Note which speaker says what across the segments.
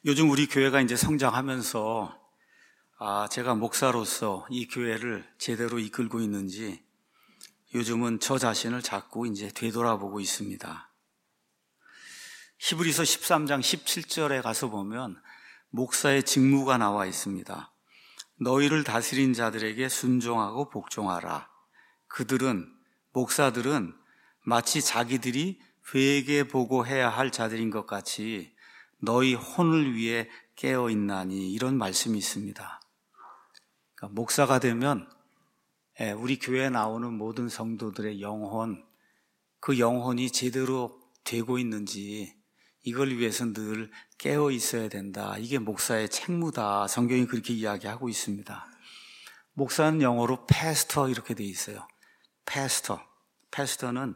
Speaker 1: 요즘 우리 교회가 이제 성장하면서 제가 목사로서 이 교회를 제대로 이끌고 있는지 요즘은 저 자신을 자꾸 이제 되돌아보고 있습니다. 히브리서 13장 17절에 가서 보면 목사의 직무가 나와 있습니다. 너희를 다스린 자들에게 순종하고 복종하라. 목사들은 마치 자기들이 회개 보고해야 할 자들인 것 같이 너희 혼을 위해 깨어있나니, 이런 말씀이 있습니다. 그러니까 목사가 되면 우리 교회에 나오는 모든 성도들의 영혼, 그 영혼이 제대로 되고 있는지 이걸 위해서 늘 깨어 있어야 된다. 이게 목사의 책무다. 성경이 그렇게 이야기하고 있습니다. 목사는 영어로 패스터 이렇게 돼 있어요. 패스터는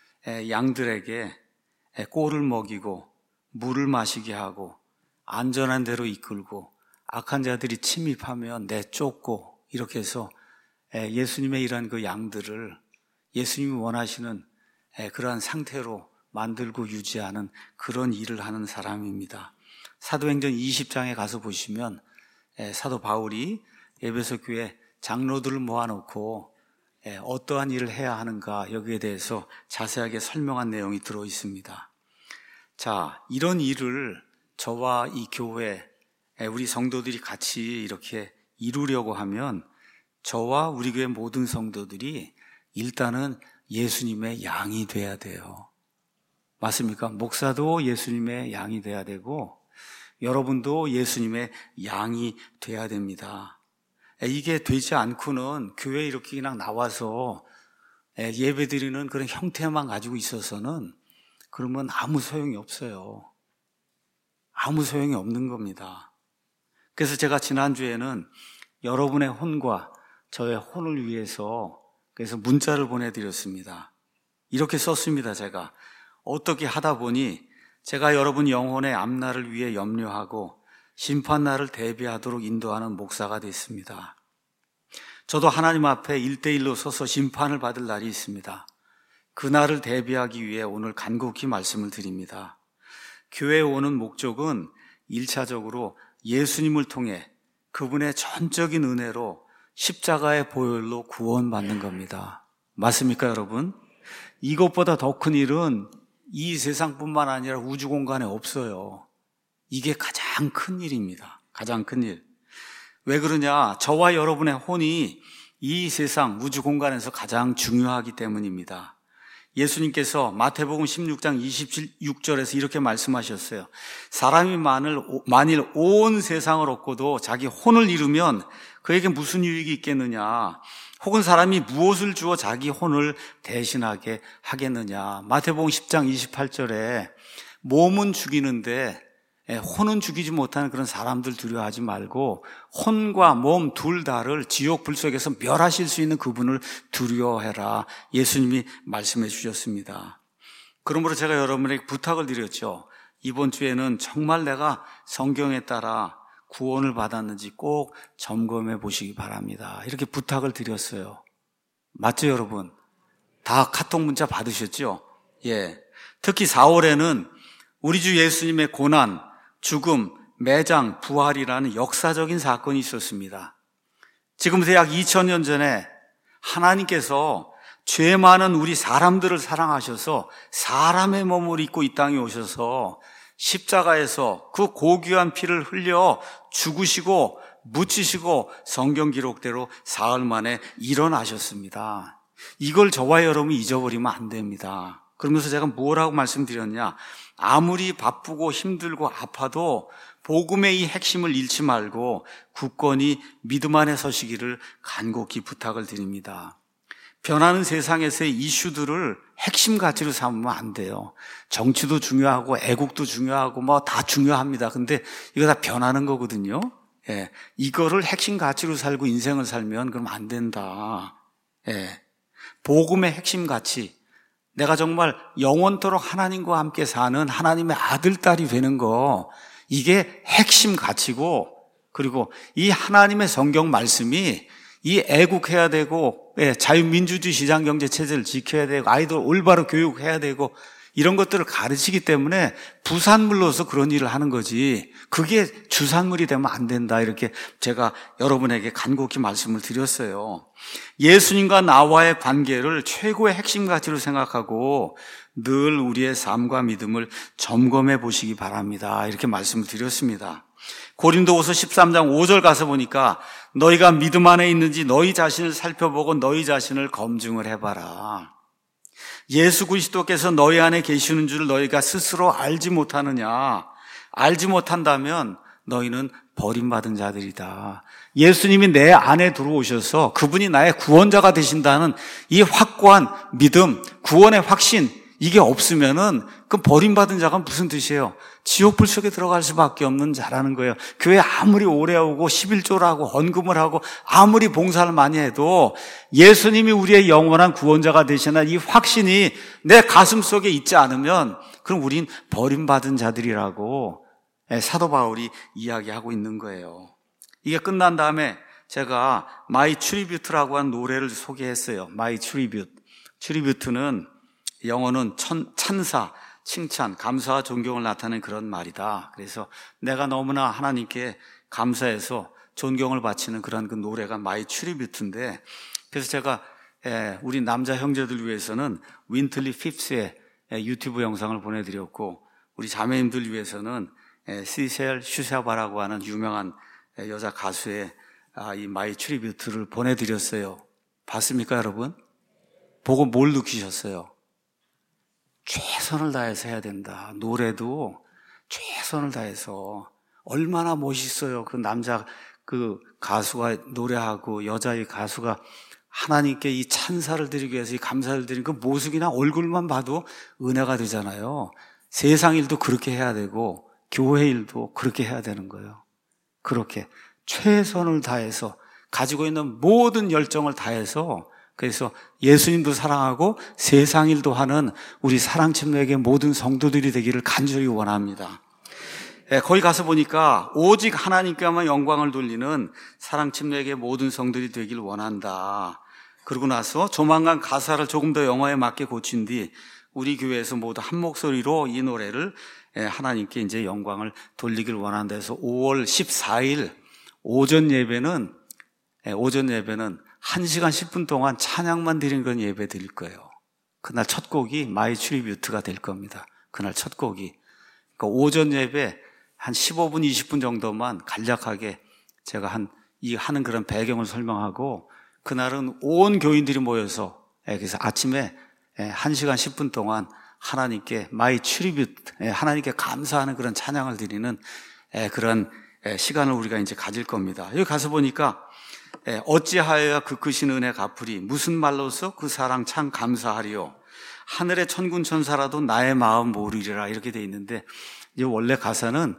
Speaker 1: 양들에게 꼴을 먹이고 물을 마시게 하고 안전한 데로 이끌고 악한 자들이 침입하면 내쫓고, 이렇게 해서 예수님의 이러한 그 양들을 예수님이 원하시는 그러한 상태로 만들고 유지하는 그런 일을 하는 사람입니다. 사도행전 20장에 가서 보시면 사도 바울이 에베소 교회 장로들을 모아놓고 어떠한 일을 해야 하는가, 여기에 대해서 자세하게 설명한 내용이 들어 있습니다. 자, 이런 일을 저와 이 교회, 우리 성도들이 같이 이렇게 이루려고 하면 저와 우리 교회 모든 성도들이 일단은 예수님의 양이 돼야 돼요. 맞습니까? 목사도 예수님의 양이 돼야 되고 여러분도 예수님의 양이 돼야 됩니다. 이게 되지 않고는 교회에 이렇게 그냥 나와서 예배드리는 그런 형태만 가지고 있어서는 그러면 아무 소용이 없어요. 아무 소용이 없는 겁니다. 그래서 제가 지난주에는 여러분의 혼과 저의 혼을 위해서 그래서 문자를 보내드렸습니다. 이렇게 썼습니다. 제가 어떻게 하다 보니 제가 여러분 영혼의 앞날을 위해 염려하고 심판날을 대비하도록 인도하는 목사가 됐습니다. 저도 하나님 앞에 1대1로 서서 심판을 받을 날이 있습니다. 그날을 대비하기 위해 오늘 간곡히 말씀을 드립니다. 교회에 오는 목적은 1차적으로 예수님을 통해 그분의 전적인 은혜로 십자가의 보혈로 구원받는 겁니다. 맞습니까, 여러분? 이것보다 더 큰 일은 이 세상뿐만 아니라 우주 공간에 없어요. 이게 가장 큰 일입니다. 가장 큰 일. 왜 그러냐? 저와 여러분의 혼이 이 세상 우주 공간에서 가장 중요하기 때문입니다. 예수님께서 마태복음 16장 26절에서 이렇게 말씀하셨어요. 사람이 만일 온 세상을 얻고도 자기 혼을 잃으면 그에게 무슨 유익이 있겠느냐? 혹은 사람이 무엇을 주어 자기 혼을 대신하게 하겠느냐? 마태복음 10장 28절에 몸은 죽이는데 혼은 죽이지 못하는 그런 사람들 두려워하지 말고 혼과 몸 둘 다를 지옥 불 속에서 멸하실 수 있는 그분을 두려워해라. 예수님이 말씀해 주셨습니다. 그러므로 제가 여러분에게 부탁을 드렸죠. 이번 주에는 정말 내가 성경에 따라 구원을 받았는지 꼭 점검해 보시기 바랍니다. 이렇게 부탁을 드렸어요. 맞죠, 여러분? 다 카톡 문자 받으셨죠? 예. 특히 4월에는 우리 주 예수님의 고난, 죽음, 매장, 부활이라는 역사적인 사건이 있었습니다. 지금부터 약 2000년 전에 하나님께서 죄 많은 우리 사람들을 사랑하셔서 사람의 몸을 입고 이 땅에 오셔서 십자가에서 그 고귀한 피를 흘려 죽으시고 묻히시고 성경 기록대로 사흘 만에 일어나셨습니다. 이걸 저와 여러분이 잊어버리면 안 됩니다. 그러면서 제가 뭐라고 말씀드렸냐? 아무리 바쁘고 힘들고 아파도 복음의 이 핵심을 잃지 말고 굳건히 믿음 안에 서시기를 간곡히 부탁을 드립니다. 변하는 세상에서의 이슈들을 핵심 가치로 삼으면 안 돼요. 정치도 중요하고 애국도 중요하고 뭐 다 중요합니다. 근데 이거 다 변하는 거거든요. 예, 이거를 핵심 가치로 살고 인생을 살면 그럼 안 된다. 예, 복음의 핵심 가치, 내가 정말 영원토록 하나님과 함께 사는 하나님의 아들, 딸이 되는 거, 이게 핵심 가치고, 그리고 이 하나님의 성경 말씀이 이 애국해야 되고 자유민주주의 시장경제 체제를 지켜야 되고 아이들 올바로 교육해야 되고 이런 것들을 가르치기 때문에 부산물로서 그런 일을 하는 거지, 그게 주산물이 되면 안 된다, 이렇게 제가 여러분에게 간곡히 말씀을 드렸어요. 예수님과 나와의 관계를 최고의 핵심 가치로 생각하고 늘 우리의 삶과 믿음을 점검해 보시기 바랍니다, 이렇게 말씀을 드렸습니다. 고린도후서 13장 5절 가서 보니까 너희가 믿음 안에 있는지 너희 자신을 살펴보고 너희 자신을 검증을 해봐라. 예수 그리스도께서 너희 안에 계시는 줄 너희가 스스로 알지 못하느냐? 알지 못한다면 너희는 버림받은 자들이다. 예수님이 내 안에 들어오셔서 그분이 나의 구원자가 되신다는 이 확고한 믿음, 구원의 확신, 이게 없으면은 그 버림받은 자가 무슨 뜻이에요? 지옥불 속에 들어갈 수밖에 없는 자라는 거예요. 교회 아무리 오래 오고 11조를 하고 헌금을 하고 아무리 봉사를 많이 해도 예수님이 우리의 영원한 구원자가 되시나 이 확신이 내 가슴 속에 있지 않으면 그럼 우린 버림받은 자들이라고 사도 바울이 이야기하고 있는 거예요. 이게 끝난 다음에 제가 My Tribute라고 한 노래를 소개했어요. My Tribute. Tribute는 영어는 찬사, 칭찬, 감사와 존경을 나타내는 그런 말이다. 그래서 내가 너무나 하나님께 감사해서 존경을 바치는 그런 그 노래가 마이 트리뷰트인데, 그래서 제가 우리 남자 형제들 위해서는 윈틀리 핍스의 유튜브 영상을 보내드렸고, 우리 자매님들 위해서는 시셀 슈샤바라고 하는 유명한 여자 가수의 이 마이 트리뷰트를 보내드렸어요. 봤습니까, 여러분? 보고 뭘 느끼셨어요? 최선을 다해서 해야 된다. 노래도 최선을 다해서. 얼마나 멋있어요. 그 남자 그 가수가 노래하고 여자의 가수가 하나님께 이 찬사를 드리기 위해서 이 감사를 드리는 그 모습이나 얼굴만 봐도 은혜가 되잖아요. 세상 일도 그렇게 해야 되고 교회 일도 그렇게 해야 되는 거예요. 그렇게 최선을 다해서 가지고 있는 모든 열정을 다해서, 그래서 예수님도 사랑하고 세상 일도 하는 우리 사랑침례교회 모든 성도들이 되기를 간절히 원합니다. 거기 가서 보니까 오직 하나님께만 영광을 돌리는 사랑침례교회 모든 성도들이 되기를 원한다. 그러고 나서 조만간 가사를 조금 더 영어에 맞게 고친 뒤 우리 교회에서 모두 한 목소리로 이 노래를 하나님께 이제 영광을 돌리길 원한다 해서 5월 14일 오전 예배는 1시간 10분 동안 찬양만 드리는 그런 예배 드릴 거예요. 그날 첫 곡이 마이 트리뷰트가 될 겁니다. 그날 첫 곡이. 그러니까 오전 예배 한 15분, 20분 정도만 간략하게 제가 하는 그런 배경을 설명하고, 그날은 온 교인들이 모여서, 그래서 아침에 1시간 10분 동안 하나님께 마이 트리뷰트, 하나님께 감사하는 그런 찬양을 드리는 그런 시간을 우리가 이제 가질 겁니다. 여기 가서 보니까 어찌하여야 그 크신 은혜 갚으리, 무슨 말로써 그 사랑 참 감사하리요, 하늘의 천군 천사라도 나의 마음 모르리라, 이렇게 돼 있는데, 이제 원래 가사는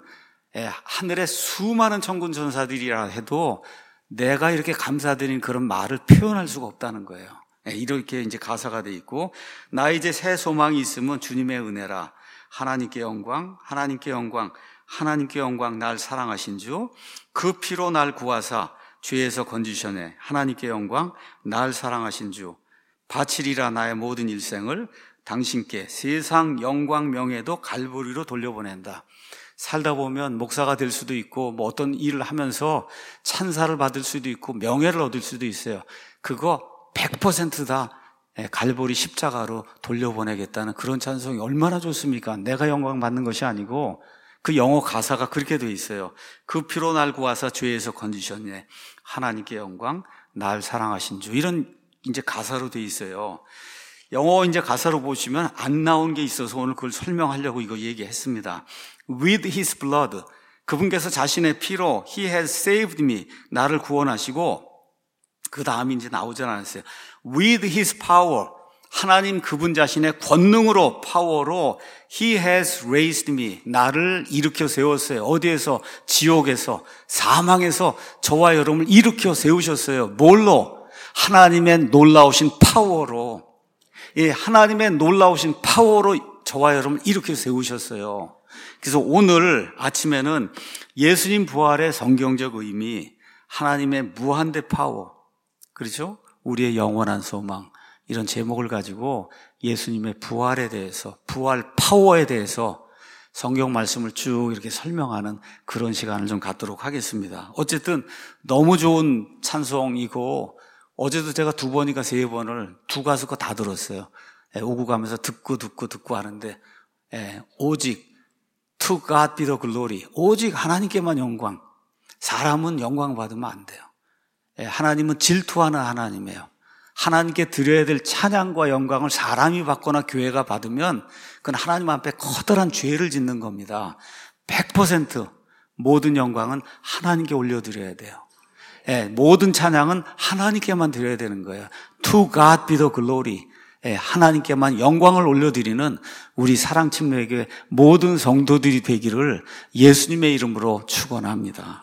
Speaker 1: 하늘의 수많은 천군 천사들이라 해도 내가 이렇게 감사드린 그런 말을 표현할 수가 없다는 거예요. 이렇게 이제 가사가 돼 있고, 나 이제 새 소망이 있으면 주님의 은혜라, 하나님께 영광, 하나님께 영광, 하나님께 영광, 날 사랑하신 주 그 피로 날 구하사 죄에서 건지셔내, 하나님께 영광, 날 사랑하신 주 바치리라 나의 모든 일생을 당신께 세상 영광 명예도 갈보리로 돌려보낸다. 살다 보면 목사가 될 수도 있고 뭐 어떤 일을 하면서 찬사를 받을 수도 있고 명예를 얻을 수도 있어요. 그거 100% 다 갈보리 십자가로 돌려보내겠다는 그런 찬송이 얼마나 좋습니까? 내가 영광 받는 것이 아니고 그 영어 가사가 그렇게 되어 있어요. 그 피로 날 구하사 죄에서 건지셨네, 하나님께 영광, 날 사랑하신 주, 이런 이제 가사로 되어 있어요. 영어 이제 가사로 보시면 안 나온 게 있어서 오늘 그걸 설명하려고 이거 얘기했습니다. With his blood, 그분께서 자신의 피로 he has saved me, 나를 구원하시고, 그 다음이 이제 나오지 않았어요. With his power, 하나님 그분 자신의 권능으로, 파워로 he has raised me, 나를 일으켜 세웠어요. 어디에서? 지옥에서, 사망에서 저와 여러분을 일으켜 세우셨어요. 뭘로? 하나님의 놀라우신 파워로. 예, 하나님의 놀라우신 파워로 저와 여러분을 일으켜 세우셨어요. 그래서 오늘 아침에는 예수님 부활의 성경적 의미, 하나님의 무한대 파워, 그렇죠? 우리의 영원한 소망, 이런 제목을 가지고 예수님의 부활에 대해서, 부활 파워에 대해서 성경 말씀을 쭉 이렇게 설명하는 그런 시간을 좀 갖도록 하겠습니다. 어쨌든 너무 좋은 찬송이고, 어제도 제가 2번인가 3번을 두 가수 거 다 들었어요. 오고 가면서 듣고 하는데, 오직 To God be the glory, 오직 하나님께만 영광. 사람은 영광 받으면 안 돼요. 하나님은 질투하는 하나님이에요. 하나님께 드려야 될 찬양과 영광을 사람이 받거나 교회가 받으면 그건 하나님 앞에 커다란 죄를 짓는 겁니다. 100% 모든 영광은 하나님께 올려드려야 돼요. 모든 찬양은 하나님께만 드려야 되는 거예요. To God be the glory. 하나님께만 영광을 올려드리는 우리 사랑침례교회 모든 성도들이 되기를 예수님의 이름으로 축원합니다.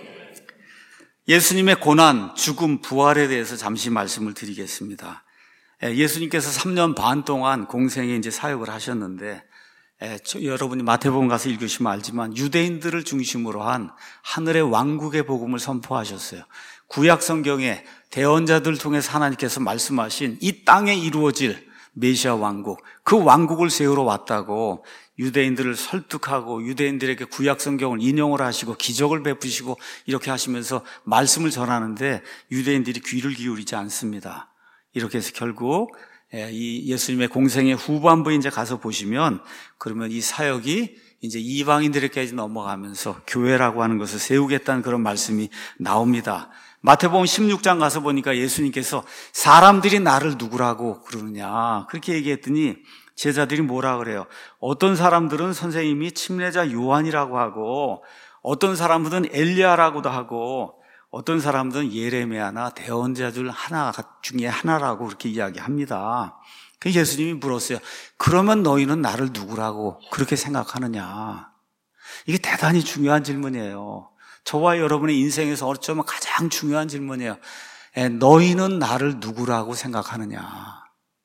Speaker 1: 예수님의 고난, 죽음, 부활에 대해서 잠시 말씀을 드리겠습니다. 예수님께서 3년 반 동안 공생에 이제 사역을 하셨는데, 여러분이 마태복음 가서 읽으시면 알지만 유대인들을 중심으로 한 하늘의 왕국의 복음을 선포하셨어요. 구약 성경에 대언자들 통해서 하나님께서 말씀하신 이 땅에 이루어질 메시아 왕국, 그 왕국을 세우러 왔다고 유대인들을 설득하고 유대인들에게 구약 성경을 인용을 하시고 기적을 베푸시고 이렇게 하시면서 말씀을 전하는데 유대인들이 귀를 기울이지 않습니다. 이렇게 해서 결국 이 예수님의 공생의 후반부에 이제 가서 보시면, 그러면 이 사역이 이제 이방인들에게까지 넘어가면서 교회라고 하는 것을 세우겠다는 그런 말씀이 나옵니다. 마태복음 16장 가서 보니까 예수님께서 사람들이 나를 누구라고 그러느냐 그렇게 얘기했더니 제자들이 뭐라 그래요? 어떤 사람들은 선생님이 침례자 요한이라고 하고, 어떤 사람들은 엘리야라고도 하고, 어떤 사람들은 예레미야나 대언자 중에 하나라고 그렇게 이야기합니다. 그래서 예수님이 물었어요. 그러면 너희는 나를 누구라고 그렇게 생각하느냐? 이게 대단히 중요한 질문이에요. 저와 여러분의 인생에서 어쩌면 가장 중요한 질문이에요. 너희는 나를 누구라고 생각하느냐?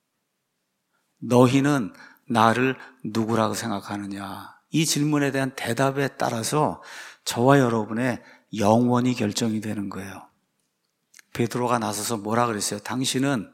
Speaker 1: 너희는 나를 누구라고 생각하느냐? 이 질문에 대한 대답에 따라서 저와 여러분의 영원히 결정이 되는 거예요. 베드로가 나서서 뭐라 그랬어요? 당신은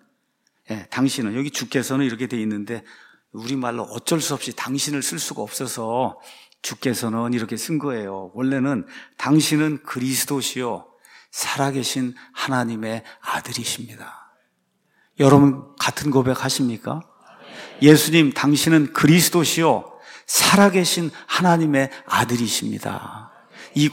Speaker 1: 여기 주께서는 이렇게 돼 있는데 우리말로 어쩔 수 없이 당신을 쓸 수가 없어서 주께서는 이렇게 쓴 거예요. 원래는 당신은 그리스도시요 살아계신 하나님의 아들이십니다. 여러분 같은 고백 하십니까? 예수님, 당신은 그리스도시요 살아계신 하나님의 아들이십니다. 이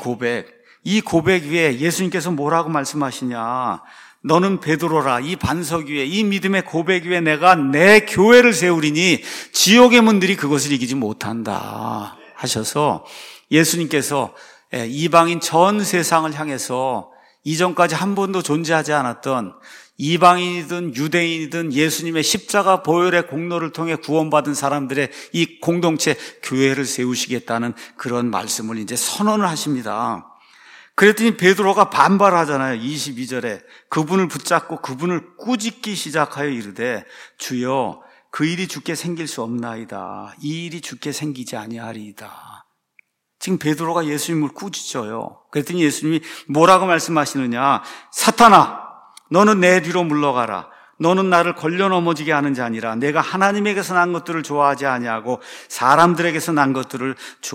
Speaker 1: 고백 위에 예수님께서 뭐라고 말씀하시냐? 너는 베드로라, 이 반석 위에, 이 믿음의 고백 위에 내가 내 교회를 세우리니 지옥의 문들이 그것을 이기지 못한다 하셔서, 예수님께서 이방인 전 세상을 향해서 이전까지 한 번도 존재하지 않았던 이방인이든 유대인이든 예수님의 십자가 보혈의 공로를 통해 구원받은 사람들의 이 공동체 교회를 세우시겠다는 그런 말씀을 이제 선언을 하십니다. 그랬더니 베드로가 반발하잖아요. 22절에 그분을 붙잡고 그분을 꾸짖기 시작하여 이르되 주여 그 일이 주께 생길 수 없나이다. 이 일이 주께 생기지 아니하리이다. 지금 베드로가 예수님을 꾸짖어요. 그랬더니 예수님이 뭐라고 말씀하시느냐? 사탄아, 너는 내 뒤로 물러가라. 너는 나를 걸려 넘어지게 하는 자니라. 내가 하나님에게서 난 것들을 좋아하지 아니하고 사람들에게서 난 것들을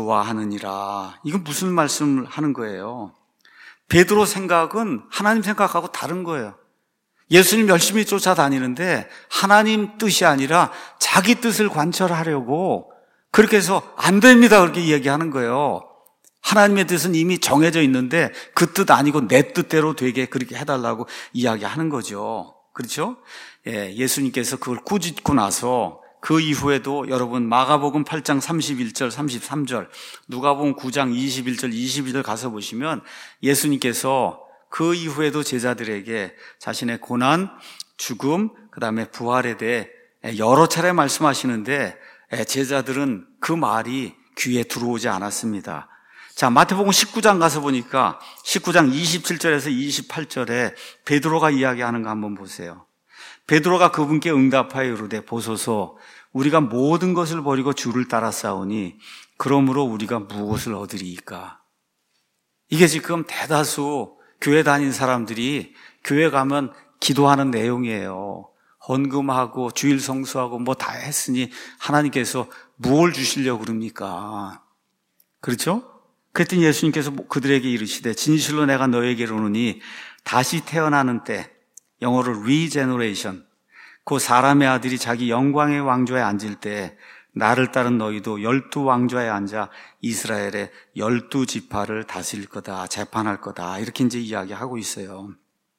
Speaker 1: 좋아하느니라. 이건 무슨 말씀을 하는 거예요? 베드로 생각은 하나님 생각하고 다른 거예요. 예수님 열심히 쫓아다니는데 하나님 뜻이 아니라 자기 뜻을 관철하려고 그렇게 해서 안 됩니다. 그렇게 이야기하는 거예요. 하나님의 뜻은 이미 정해져 있는데 그 뜻 아니고 내 뜻대로 되게 그렇게 해달라고 이야기하는 거죠. 그렇죠? 예수님께서 그걸 꾸짖고 나서 그 이후에도 여러분 마가복음 8장 31절 33절, 누가복음 9장 21절 22절 가서 보시면 예수님께서 그 이후에도 제자들에게 자신의 고난, 죽음, 그 다음에 부활에 대해 여러 차례 말씀하시는데 제자들은 그 말이 귀에 들어오지 않았습니다. 자, 마태복음 19장 가서 보니까 19장 27절에서 28절에 베드로가 이야기하는 거 한번 보세요. 베드로가 그분께 응답하여 이르되 보소서 우리가 모든 것을 버리고 주를 따라 싸우니 그러므로 우리가 무엇을 얻으리이까? 이게 지금 대다수 교회 다닌 사람들이 교회 가면 기도하는 내용이에요. 헌금하고 주일 성수하고 뭐 다 했으니 하나님께서 무엇을 주시려고 그럽니까? 그렇죠? 그랬더니 예수님께서 그들에게 이르시되 진실로 내가 너에게 이르노니 다시 태어나는 때, 영어로 regeneration, 그 사람의 아들이 자기 영광의 왕좌에 앉을 때 나를 따른 너희도 12왕좌에 앉아 이스라엘의 12지파를 다스릴 거다, 재판할 거다, 이렇게 이제 이야기하고 있어요.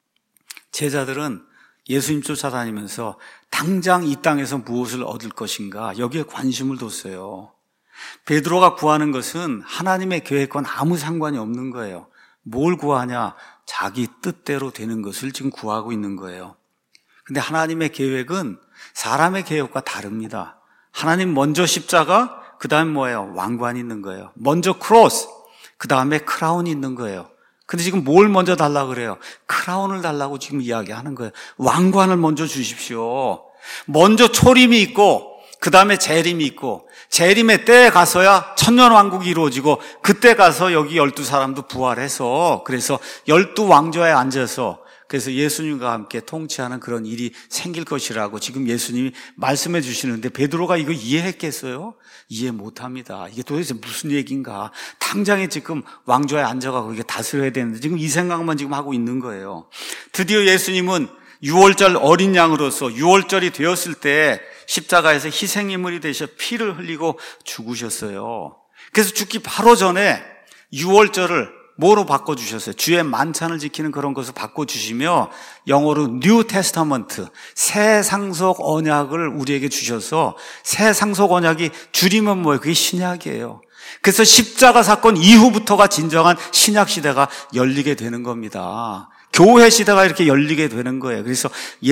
Speaker 1: 제자들은 예수님 쫓아다니면서 당장 이 땅에서 무엇을 얻을 것인가, 여기에 관심을 뒀어요. 베드로가 구하는 것은 하나님의 계획과는 아무 상관이 없는 거예요. 뭘 구하냐? 자기 뜻대로 되는 것을 지금 구하고 있는 거예요. 근데 하나님의 계획은 사람의 계획과 다릅니다. 하나님 먼저 십자가, 그 다음에 뭐예요? 왕관이 있는 거예요. 먼저 크로스, 그 다음에 크라운이 있는 거예요. 근데 지금 뭘 먼저 달라고 그래요? 크라운을 달라고 지금 이야기하는 거예요. 왕관을 먼저 주십시오. 먼저 초림이 있고 그 다음에 재림이 있고, 재림의 때에 가서야 천년왕국이 이루어지고, 그때 가서 여기 12사람도 부활해서, 그래서 12왕좌에 앉아서, 그래서 예수님과 함께 통치하는 그런 일이 생길 것이라고 지금 예수님이 말씀해 주시는데, 베드로가 이거 이해했겠어요? 이해 못합니다. 이게 도대체 무슨 얘기인가? 당장에 지금 왕좌에 앉아가고 이게 다스려야 되는데 지금 이 생각만 지금 하고 있는 거예요. 드디어 예수님은 6월절 어린 양으로서 6월절이 되었을 때 십자가에서 희생인물이 되셔 피를 흘리고 죽으셨어요. 그래서 죽기 바로 전에 6월절을 뭐로 바꿔주셨어요? 주의 만찬을 지키는 그런 것을 바꿔주시며 영어로 뉴 테스타먼트, 새 상속 언약을 우리에게 주셔서, 새 상속 언약이 줄이면 뭐예요? 그게 신약이에요. 그래서 십자가 사건 이후부터가 진정한 신약 시대가 열리게 되는 겁니다. 교회 시대가 이렇게 열리게 되는 거예요. 그래서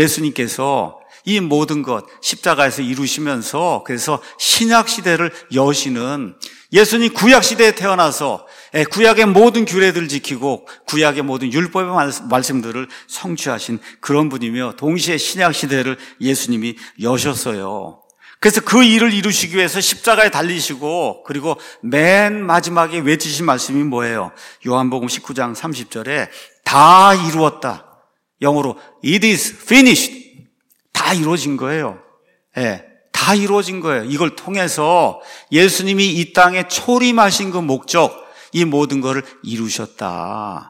Speaker 1: 예수님께서 이 모든 것 십자가에서 이루시면서, 그래서 신약 시대를 여시는, 예수님 구약 시대에 태어나서 구약의 모든 규례들을 지키고 구약의 모든 율법의 말씀들을 성취하신 그런 분이며, 동시에 신약 시대를 예수님이 여셨어요. 그래서 그 일을 이루시기 위해서 십자가에 달리시고, 그리고 맨 마지막에 외치신 말씀이 뭐예요? 요한복음 19장 30절에 다 이루었다. 영어로 It is finished. 다 이루어진 거예요. 다 이루어진 거예요. 이걸 통해서 예수님이 이 땅에 초림하신 그 목적, 이 모든 것을 이루셨다.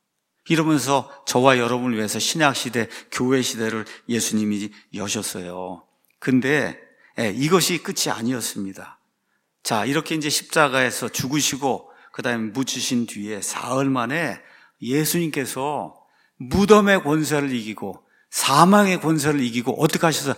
Speaker 1: 이러면서 저와 여러분을 위해서 신약시대, 교회시대를 예수님이 여셨어요. 근데 이것이 끝이 아니었습니다. 자, 이렇게 이제 십자가에서 죽으시고 그 다음에 묻히신 뒤에 사흘 만에 예수님께서 무덤의 권세를 이기고 사망의 권세를 이기고 어떻게 하셨어요?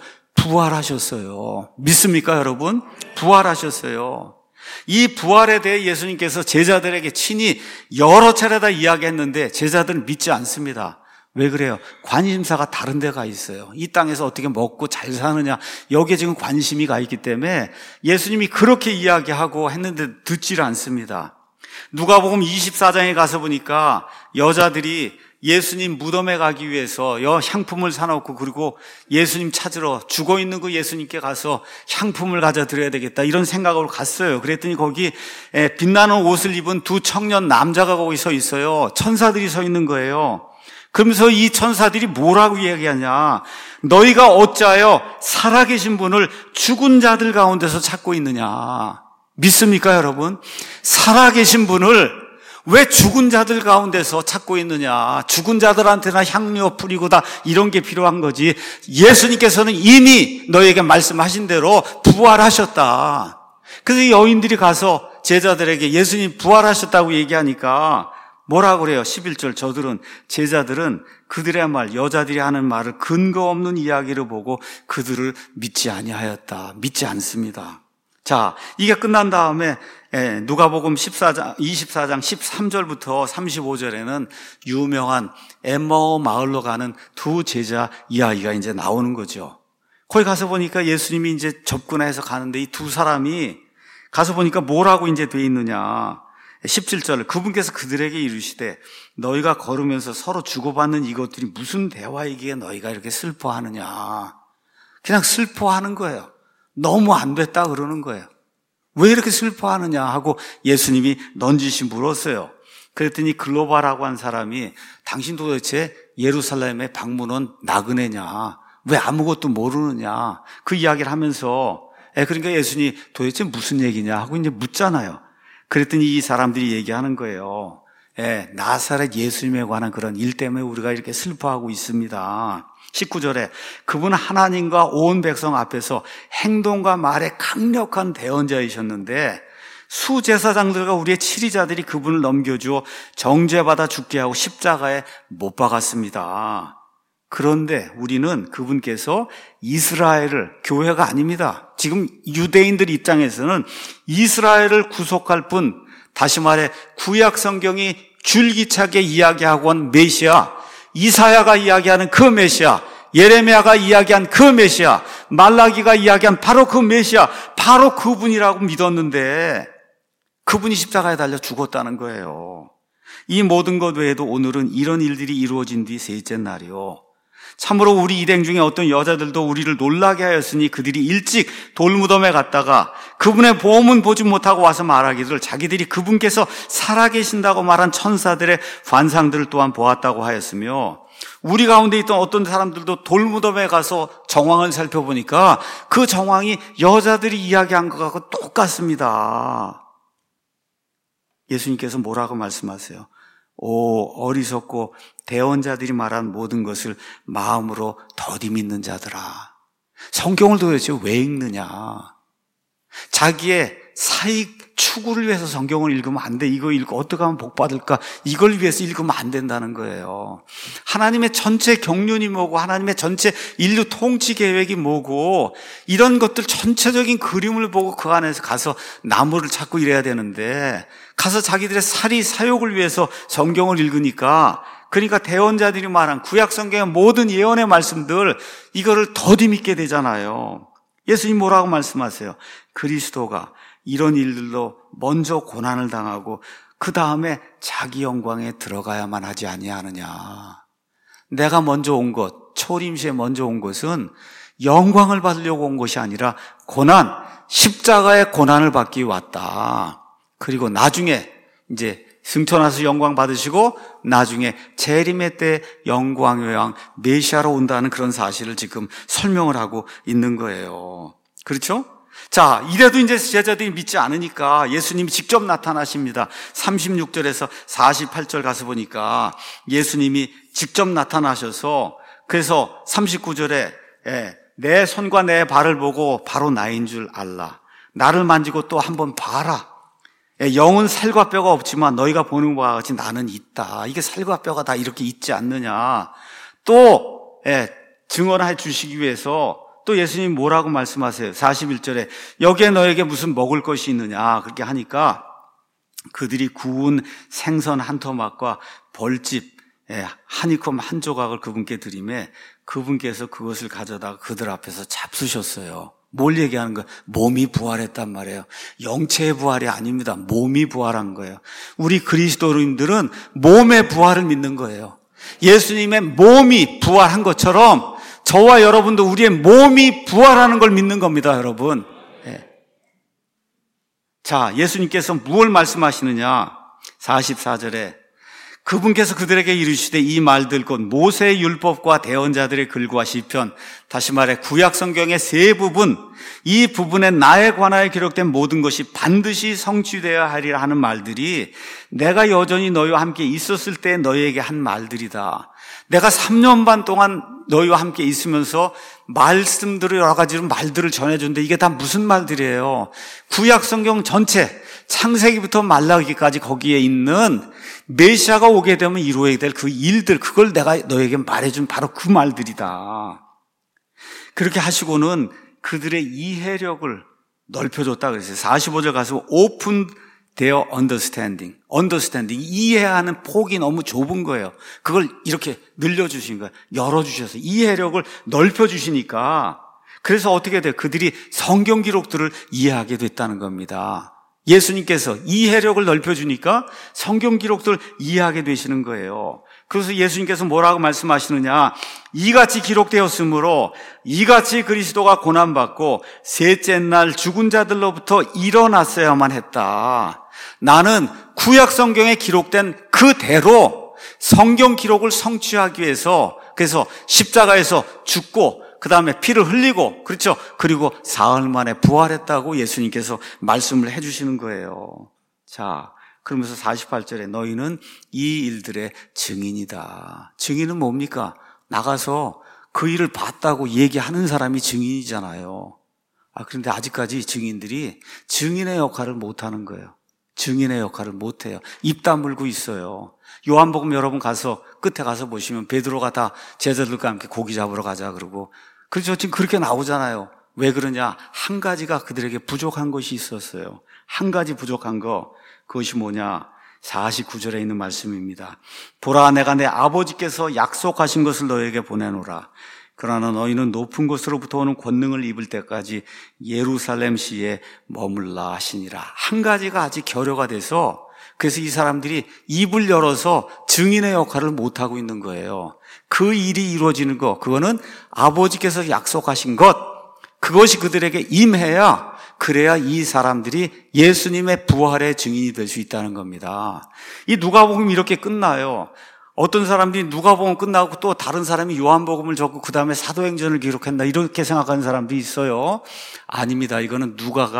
Speaker 1: 부활하셨어요. 믿습니까, 여러분? 부활하셨어요. 이 부활에 대해 예수님께서 제자들에게 친히 여러 차례 이야기했는데 제자들은 믿지 않습니다. 왜 그래요? 관심사가 다른 데가 있어요. 이 땅에서 어떻게 먹고 잘 사느냐, 여기에 지금 관심이 가 있기 때문에 예수님이 그렇게 이야기하고 했는데 듣지를 않습니다. 누가복음 24장에 가서 보니까 여자들이 예수님 무덤에 가기 위해서 향품을 사놓고, 그리고 예수님 찾으러 죽어있는 그 예수님께 가서 향품을 가져드려야 되겠다, 이런 생각으로 갔어요. 그랬더니 거기 빛나는 옷을 입은 두 청년 남자가 거기 서 있어요. 천사들이 서 있는 거예요. 그러면서 이 천사들이 뭐라고 이야기하냐, 너희가 어찌하여 살아계신 분을 죽은 자들 가운데서 찾고 있느냐. 믿습니까, 여러분? 살아계신 분을 왜 죽은 자들 가운데서 찾고 있느냐. 죽은 자들한테나 향료 뿌리고 다 이런 게 필요한 거지. 예수님께서는 이미 너에게 말씀하신 대로 부활하셨다. 그래서 여인들이 가서 제자들에게 예수님 부활하셨다고 얘기하니까 뭐라고 그래요? 11절, 제자들은 그들의 말, 여자들이 하는 말을 근거 없는 이야기를 보고 그들을 믿지 아니하였다. 믿지 않습니다. 자, 이게 끝난 다음에 누가복음 24장 13절부터 35절에는 유명한 엠마오 마을로 가는 두 제자 이야기가 이제 나오는 거죠. 거기 가서 보니까 예수님이 이제 접근해서 가는데 이 두 사람이 가서 보니까 뭐라고 이제 돼 있느냐. 17절, 그분께서 그들에게 이르시되 너희가 걸으면서 서로 주고받는 이것들이 무슨 대화이기에 너희가 이렇게 슬퍼하느냐. 그냥 슬퍼하는 거예요. 너무 안 됐다 그러는 거예요. 왜 이렇게 슬퍼하느냐 하고 예수님이 넌지시 물었어요. 그랬더니 글로바라고 한 사람이 당신 도대체 예루살렘에 방문한 나그네냐, 왜 아무것도 모르느냐. 그 이야기를 하면서 그러니까 예수님이 도대체 무슨 얘기냐 하고 이제 묻잖아요. 그랬더니 이 사람들이 얘기하는 거예요. 나사렛 예수님에 관한 그런 일 때문에 우리가 이렇게 슬퍼하고 있습니다. 19절에 그분은 하나님과 온 백성 앞에서 행동과 말에 강력한 대언자이셨는데 수제사장들과 우리의 치리자들이 그분을 넘겨주어 정죄받아 죽게 하고 십자가에 못 박았습니다. 그런데 우리는 그분께서 이스라엘을, 교회가 아닙니다. 지금 유대인들 입장에서는 이스라엘을 구속할 분, 다시 말해 구약 성경이 줄기차게 이야기하고 온 메시아, 이사야가 이야기하는 그 메시아, 예레미야가 이야기한 그 메시아, 말라기가 이야기한 바로 그 메시아, 바로 그분이라고 믿었는데 그분이 십자가에 달려 죽었다는 거예요. 이 모든 것 외에도 오늘은 이런 일들이 이루어진 뒤 셋째 날이요. 참으로 우리 일행 중에 어떤 여자들도 우리를 놀라게 하였으니 그들이 일찍 돌무덤에 갔다가 그분의 보험은 보지 못하고 와서 말하기를 자기들이 그분께서 살아계신다고 말한 천사들의 환상들을 또한 보았다고 하였으며, 우리 가운데 있던 어떤 사람들도 돌무덤에 가서 정황을 살펴보니까 그 정황이 여자들이 이야기한 것하고 똑같습니다. 예수님께서 뭐라고 말씀하세요? 오, 어리석고 대언자들이 말한 모든 것을 마음으로 더디 믿는 자들아. 성경을 도대체 왜 읽느냐? 자기의 사익 추구를 위해서 성경을 읽으면 안 돼. 이거 읽고 어떻게 하면 복 받을까? 이걸 위해서 읽으면 안 된다는 거예요. 하나님의 전체 경륜이 뭐고, 하나님의 전체 인류 통치 계획이 뭐고, 이런 것들 전체적인 그림을 보고 그 안에서 가서 나무를 찾고 이래야 되는데, 가서 자기들의 사욕을 위해서 성경을 읽으니까, 그러니까 대언자들이 말한 구약 성경의 모든 예언의 말씀들, 이거를 더디 믿게 되잖아요. 예수님 뭐라고 말씀하세요? 그리스도가 이런 일들로 먼저 고난을 당하고 그 다음에 자기 영광에 들어가야만 하지 아니하느냐. 내가 먼저 온 것, 초림시에 먼저 온 것은 영광을 받으려고 온 것이 아니라 고난, 십자가의 고난을 받기 왔다. 그리고 나중에 이제 승천하셔서 영광 받으시고 나중에 재림의 때 영광의 왕 메시아로 온다는 그런 사실을 지금 설명을 하고 있는 거예요. 그렇죠? 자, 이래도 이제 제자들이 믿지 않으니까 예수님이 직접 나타나십니다. 36절에서 48절 가서 보니까 예수님이 직접 나타나셔서, 그래서 39절에 내 손과 내 발을 보고 바로 나인 줄 알라. 나를 만지고 또 한번 봐라. 영은 살과 뼈가 없지만 너희가 보는 바와 같이 나는 있다. 이게 살과 뼈가 다 이렇게 있지 않느냐. 또 증언해 주시기 위해서 또 예수님 뭐라고 말씀하세요? 41절에 여기에 너에게 무슨 먹을 것이 있느냐 그렇게 하니까 그들이 구운 생선 한 토막과 벌집 한이콤 한 조각을 그분께 드리매 그분께서 그것을 가져다가 그들 앞에서 잡수셨어요. 뭘 얘기하는 거예요? 몸이 부활했단 말이에요. 영체의 부활이 아닙니다. 몸이 부활한 거예요. 우리 그리스도인들은 몸의 부활을 믿는 거예요. 예수님의 몸이 부활한 것처럼 저와 여러분도 우리의 몸이 부활하는 걸 믿는 겁니다, 여러분. 자, 예수님께서 무엇을 말씀하시느냐? 44절에 그분께서 그들에게 이르시되 이 말들 곧 모세의 율법과 대언자들의 글과 시편, 다시 말해 구약 성경의 세 부분, 이 부분에 나에 관하여 기록된 모든 것이 반드시 성취되어야 하리라 하는 말들이 내가 여전히 너희와 함께 있었을 때 너희에게 한 말들이다. 내가 3년 반 동안 너희와 함께 있으면서 말씀들을 여러 가지로 말들을 전해줬는데 이게 다 무슨 말들이에요? 구약 성경 전체 창세기부터 말라기까지 거기에 있는 메시아가 오게 되면 이루어야 될 그 일들, 그걸 내가 너에게 말해준 바로 그 말들이다. 그렇게 하시고는 그들의 이해력을 넓혀줬다 그랬어요. 45절 가서 open their understanding. 이해하는 폭이 너무 좁은 거예요. 그걸 이렇게 늘려주신 거예요. 열어주셔서 이해력을 넓혀주시니까 그래서 어떻게 돼요? 그들이 성경 기록들을 이해하게 됐다는 겁니다. 예수님께서 이해력을 넓혀주니까 성경 기록들을 이해하게 되시는 거예요. 그래서 예수님께서 뭐라고 말씀하시느냐? 이같이 기록되었으므로 이같이 그리스도가 고난받고 셋째 날 죽은 자들로부터 일어났어야만 했다. 나는 구약 성경에 기록된 그대로 성경 기록을 성취하기 위해서 그래서 십자가에서 죽고 그 다음에 피를 흘리고, 그렇죠? 그리고 사흘 만에 부활했다고 예수님께서 말씀을 해주시는 거예요. 자, 그러면서 48절에 너희는 이 일들의 증인이다. 증인은 뭡니까? 나가서 그 일을 봤다고 얘기하는 사람이 증인이잖아요. 그런데 아직까지 증인들이 증인의 역할을 못하는 거예요. 증인의 역할을 못해요. 입 다물고 있어요. 요한복음 여러분 가서 끝에 가서 보시면 베드로가 다 제자들과 함께 고기 잡으러 가자 그러고, 그렇죠. 지금 그렇게 나오잖아요. 왜 그러냐? 한 가지가 그들에게 부족한 것이 있었어요. 한 가지 부족한 거, 그것이 뭐냐? 49절에 있는 말씀입니다. 보라, 내가 내 아버지께서 약속하신 것을 너에게 보내노라. 그러나 너희는 높은 곳으로부터 오는 권능을 입을 때까지 예루살렘시에 머물라 하시니라. 한 가지가 아직 결여가 돼서, 그래서 이 사람들이 입을 열어서 증인의 역할을 못하고 있는 거예요. 그 일이 이루어지는 것, 그거는 아버지께서 약속하신 것, 그것이 그들에게 임해야, 그래야 이 사람들이 예수님의 부활의 증인이 될 수 있다는 겁니다. 이 누가복음이 이렇게 끝나요. 어떤 사람들이 누가복음 끝나고 또 다른 사람이 요한복음을 적고 그 다음에 사도행전을 기록했나 이렇게 생각하는 사람도 있어요. 아닙니다. 이거는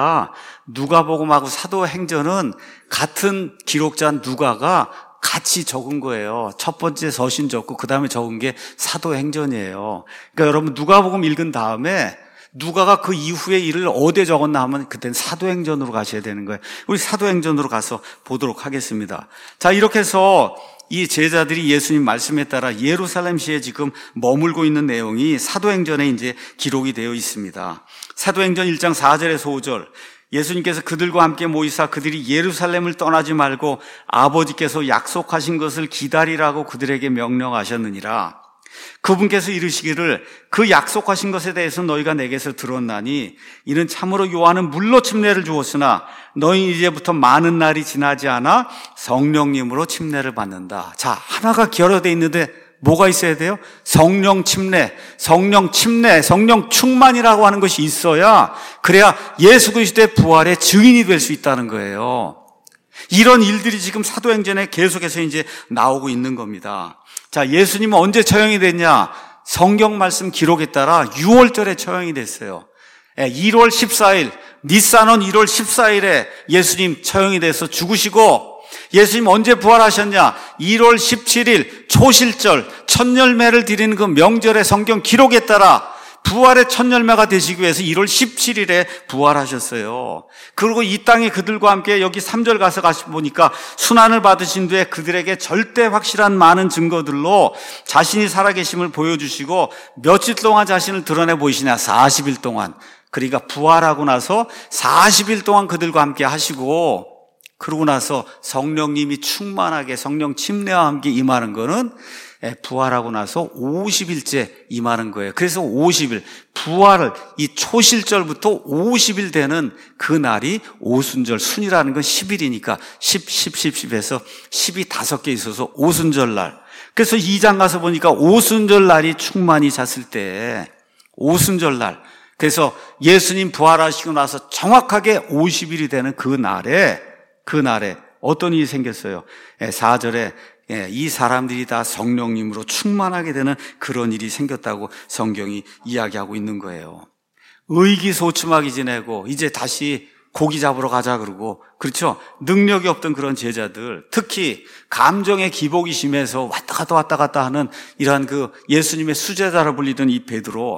Speaker 1: 누가복음하고 사도행전은 같은 기록자 누가가 같이 적은 거예요. 첫 번째 서신 적고 그 다음에 적은 게 사도행전이에요. 그러니까 여러분 누가복음 읽은 다음에 누가가 그 이후의 일을 어디에 적었나 하면 그때는 사도행전으로 가셔야 되는 거예요. 우리 사도행전으로 가서 보도록 하겠습니다. 자, 이렇게 해서 이 제자들이 예수님 말씀에 따라 예루살렘시에 지금 머물고 있는 내용이 사도행전에 이제 기록이 되어 있습니다. 사도행전 1장 4절에서 5절. 예수님께서 그들과 함께 모이사 그들이 예루살렘을 떠나지 말고 아버지께서 약속하신 것을 기다리라고 그들에게 명령하셨느니라. 그분께서 이르시기를 그 약속하신 것에 대해서 너희가 내게서 들었나니 이는 참으로 요한은 물로 침례를 주었으나 너희 이제부터 많은 날이 지나지 않아 성령님으로 침례를 받는다. 자, 하나가 결여되어 있는데 뭐가 있어야 돼요? 성령 침례, 성령 충만이라고 하는 것이 있어야, 그래야 예수 그리스도의 부활의 증인이 될 수 있다는 거예요. 이런 일들이 지금 사도행전에 계속해서 이제 나오고 있는 겁니다. 자, 예수님은 언제 처형이 됐냐? 성경 말씀 기록에 따라 6월절에 처형이 됐어요. 1월 14일, 니산원 1월 14일에 예수님 처형이 돼서 죽으시고, 예수님 언제 부활하셨냐? 1월 17일 초실절, 첫 열매를 드리는 그 명절의 성경 기록에 따라 부활의 첫 열매가 되시기 위해서 1월 17일에 부활하셨어요. 그리고 이 땅에 그들과 함께 여기 3절 가서 보니까 순환을 받으신 뒤에 그들에게 절대 확실한 많은 증거들로 자신이 살아계심을 보여주시고 며칠 동안 자신을 드러내 보이시냐? 40일 동안. 그러니까 부활하고 나서 40일 동안 그들과 함께 하시고, 그러고 나서 성령님이 충만하게 성령 침례와 함께 임하는 거는 부활하고 나서 50일째 임하는 거예요. 그래서 50일, 부활을 이 초실절부터 50일 되는 그 날이 오순절, 순이라는 건 10일이니까 10에서 10이 5개 있어서 오순절 날. 그래서 2장 가서 보니까 오순절 날이 충만히 잤을 때, 오순절 날. 그래서 예수님 부활하시고 나서 정확하게 50일이 되는 그 날에 어떤 일이 생겼어요? 4절에 이 사람들이 다 성령님으로 충만하게 되는 그런 일이 생겼다고 성경이 이야기하고 있는 거예요. 의기소침하게 지내고 이제 다시 고기 잡으러 가자 그러고, 그렇죠? 능력이 없던 그런 제자들, 특히 감정의 기복이 심해서 왔다 갔다 하는 이러한 그 예수님의 수제자로 불리던 이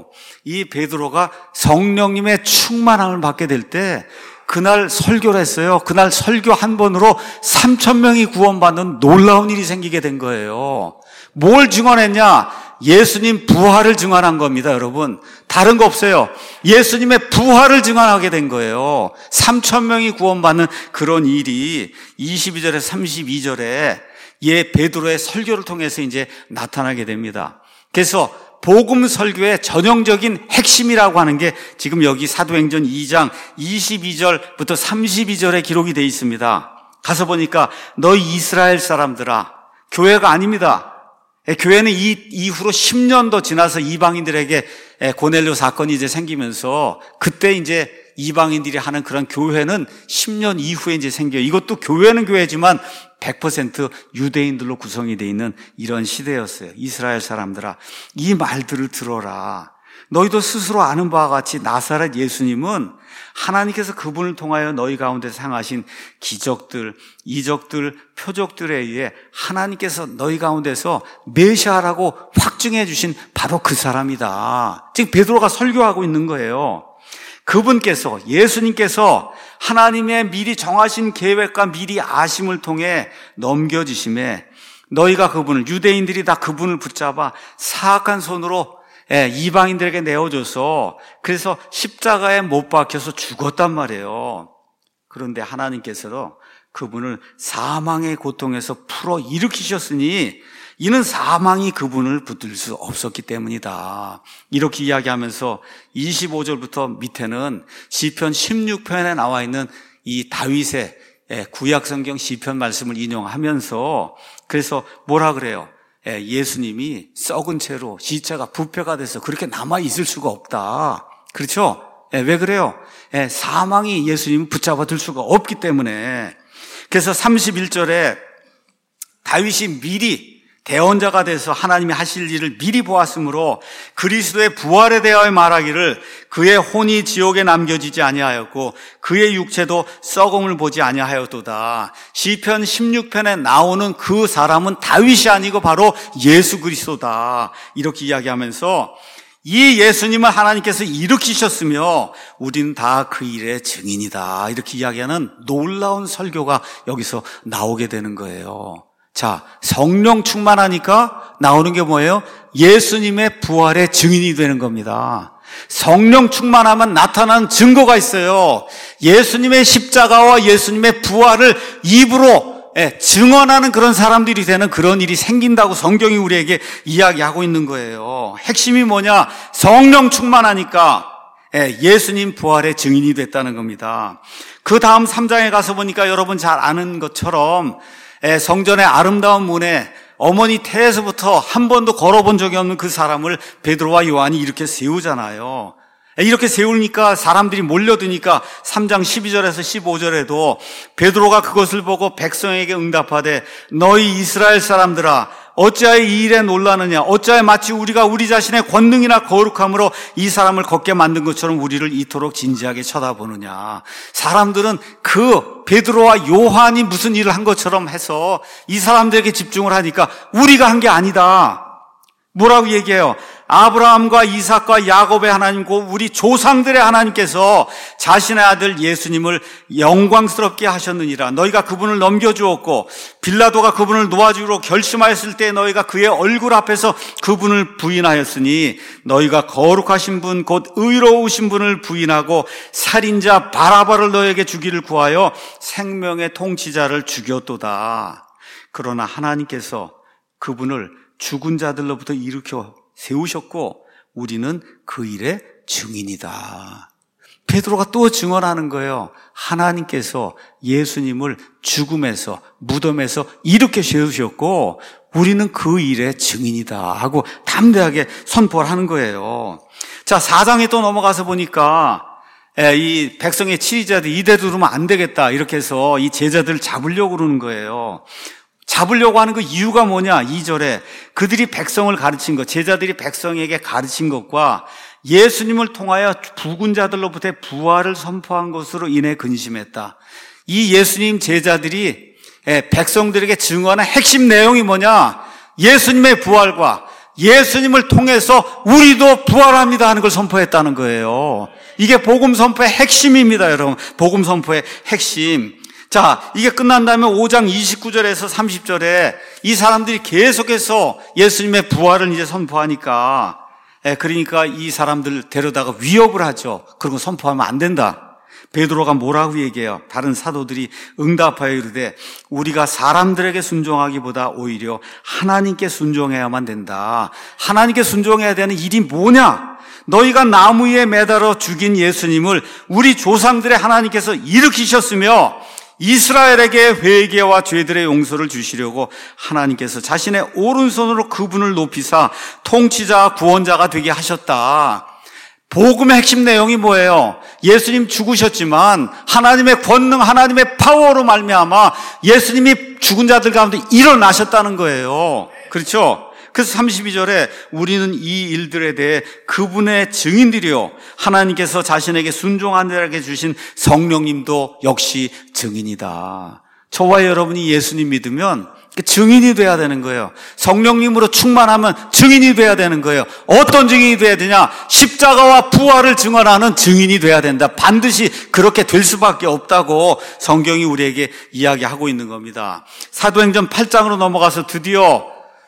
Speaker 1: 베드로가 성령님의 충만함을 받게 될 때 그날 설교를 했어요. 그날 설교 한 번으로 3,000명이 구원받는 놀라운 일이 생기게 된 거예요. 뭘 증언했냐? 예수님 부활을 증언한 겁니다, 여러분. 다른 거 없어요. 예수님의 부활을 증언하게 된 거예요. 3,000명이 구원받는 그런 일이 22절에 32절에 베드로의 설교를 통해서 이제 나타나게 됩니다. 그래서 복음 설교의 전형적인 핵심이라고 하는 게 지금 여기 사도행전 2장 22절부터 32절에 기록이 되어 있습니다. 가서 보니까 너희 이스라엘 사람들아, 교회가 아닙니다. 교회는 이 이후로 10년 더 지나서 이방인들에게 고넬료 사건이 이제 생기면서 그때 이제 이방인들이 하는 그런 교회는 10년 이후에 이제 생겨요. 이것도 교회는 교회지만 100% 유대인들로 구성이 되어 있는 이런 시대였어요. 이스라엘 사람들아, 이 말들을 들어라. 너희도 스스로 아는 바와 같이 나사렛 예수님은 하나님께서 그분을 통하여 너희 가운데서 행하신 기적들, 이적들, 표적들에 의해 하나님께서 너희 가운데서 메시아라고 확증해 주신 바로 그 사람이다. 지금 베드로가 설교하고 있는 거예요. 그분께서, 예수님께서 하나님의 미리 정하신 계획과 미리 아심을 통해 넘겨주심에 너희가 그분을, 유대인들이 다 그분을 붙잡아 사악한 손으로 이방인들에게 내어줘서 그래서 십자가에 못 박혀서 죽었단 말이에요. 그런데 하나님께서도 그분을 사망의 고통에서 풀어 일으키셨으니 이는 사망이 그분을 붙들 수 없었기 때문이다. 이렇게 이야기하면서 25절부터 밑에는 시편 16편에 나와 있는 이 다윗의 구약성경 시편 말씀을 인용하면서 그래서 뭐라 그래요? 예수님이 썩은 채로 시체가 부패가 돼서 그렇게 남아있을 수가 없다. 그렇죠? 왜 그래요? 사망이 예수님을 붙잡아 들 수가 없기 때문에. 그래서 31절에 다윗이 미리 대언자가 돼서 하나님이 하실 일을 미리 보았으므로 그리스도의 부활에 대하여 말하기를 그의 혼이 지옥에 남겨지지 아니하였고 그의 육체도 썩음을 보지 아니하였도다. 시편 16편에 나오는 그 사람은 다윗이 아니고 바로 예수 그리스도다. 이렇게 이야기하면서 이 예수님을 하나님께서 일으키셨으며 우리는 다 그 일의 증인이다. 이렇게 이야기하는 놀라운 설교가 여기서 나오게 되는 거예요. 자, 성령 충만하니까 나오는 게 뭐예요? 예수님의 부활의 증인이 되는 겁니다. 성령 충만하면 나타나는 증거가 있어요. 예수님의 십자가와 예수님의 부활을 입으로 증언하는 그런 사람들이 되는 그런 일이 생긴다고 성경이 우리에게 이야기하고 있는 거예요. 핵심이 뭐냐? 성령 충만하니까 예수님 부활의 증인이 됐다는 겁니다. 그 다음 3장에 가서 보니까 여러분 잘 아는 것처럼 성전의 아름다운 문에 어머니 태에서부터 한 번도 걸어본 적이 없는 그 사람을 베드로와 요한이 이렇게 세우잖아요. 이렇게 세우니까 사람들이 몰려드니까 3장 12절에서 15절에도 베드로가 그것을 보고 백성에게 응답하되 너희 이스라엘 사람들아 어찌하여 이 일에 놀라느냐? 어찌하여 마치 우리가 우리 자신의 권능이나 거룩함으로 이 사람을 걷게 만든 것처럼 우리를 이토록 진지하게 쳐다보느냐? 사람들은 그 베드로와 요한이 무슨 일을 한 것처럼 해서 이 사람들에게 집중을 하니까 우리가 한 게 아니다. 뭐라고 얘기해요? 아브라함과 이삭과 야곱의 하나님과 우리 조상들의 하나님께서 자신의 아들 예수님을 영광스럽게 하셨느니라. 너희가 그분을 넘겨주었고 빌라도가 그분을 놓아주기로 결심하였을 때 너희가 그의 얼굴 앞에서 그분을 부인하였으니 너희가 거룩하신 분 곧 의로우신 분을 부인하고 살인자 바라바를 너희에게 주기를 구하여 생명의 통치자를 죽였도다. 그러나 하나님께서 그분을 죽은 자들로부터 일으켜 세우셨고 우리는 그 일의 증인이다. 베드로가 또 증언하는 거예요. 하나님께서 예수님을 죽음에서 무덤에서 일으켜 세우셨고 우리는 그 일의 증인이다 하고 담대하게 선포를 하는 거예요. 자, 4장에 또 넘어가서 보니까 이 백성의 치리자들 이대 두르면 안 되겠다 이렇게 해서 이 제자들을 잡으려고 그러는 거예요. 잡으려고 하는 그 이유가 뭐냐? 2절에 그들이 백성을 가르친 것, 제자들이 백성에게 가르친 것과 예수님을 통하여 죽은 자들로부터 부활을 선포한 것으로 인해 근심했다. 이 예수님 제자들이 백성들에게 증언한 핵심 내용이 뭐냐? 예수님의 부활과 예수님을 통해서 우리도 부활합니다 하는 걸 선포했다는 거예요. 이게 복음 선포의 핵심입니다, 여러분. 복음 선포의 핵심. 자, 이게 끝난 다음에 5장 29절에서 30절에 이 사람들이 계속해서 예수님의 부활을 이제 선포하니까, 그러니까 이 사람들 데려다가 위협을 하죠. 그리고 선포하면 안 된다. 베드로가 뭐라고 얘기해요? 다른 사도들이 응답하여 이르되 우리가 사람들에게 순종하기보다 오히려 하나님께 순종해야만 된다. 하나님께 순종해야 되는 일이 뭐냐? 너희가 나무 위에 매달아 죽인 예수님을 우리 조상들의 하나님께서 일으키셨으며 이스라엘에게 회개와 죄들의 용서를 주시려고 하나님께서 자신의 오른손으로 그분을 높이사 통치자와 구원자가 되게 하셨다. 복음의 핵심 내용이 뭐예요? 예수님 죽으셨지만 하나님의 권능, 하나님의 파워로 말미암아 예수님이 죽은 자들 가운데 일어나셨다는 거예요. 그렇죠? 그래서 32절에 우리는 이 일들에 대해 그분의 증인들이요, 하나님께서 자신에게 순종한 자에게 주신 성령님도 역시 증인이다. 저와 여러분이 예수님 믿으면 증인이 돼야 되는 거예요. 성령님으로 충만하면 증인이 돼야 되는 거예요. 어떤 증인이 돼야 되냐? 십자가와 부활을 증언하는 증인이 돼야 된다. 반드시 그렇게 될 수밖에 없다고 성경이 우리에게 이야기하고 있는 겁니다. 사도행전 8장으로 넘어가서 드디어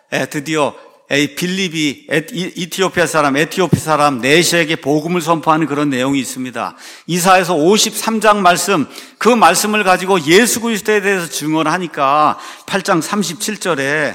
Speaker 1: 빌립이 에티오피아 사람 네시에게 복음을 선포하는 그런 내용이 있습니다. 이사야서 53장 말씀, 그 말씀을 가지고 예수 그리스도에 대해서 증언하니까 8장 37절에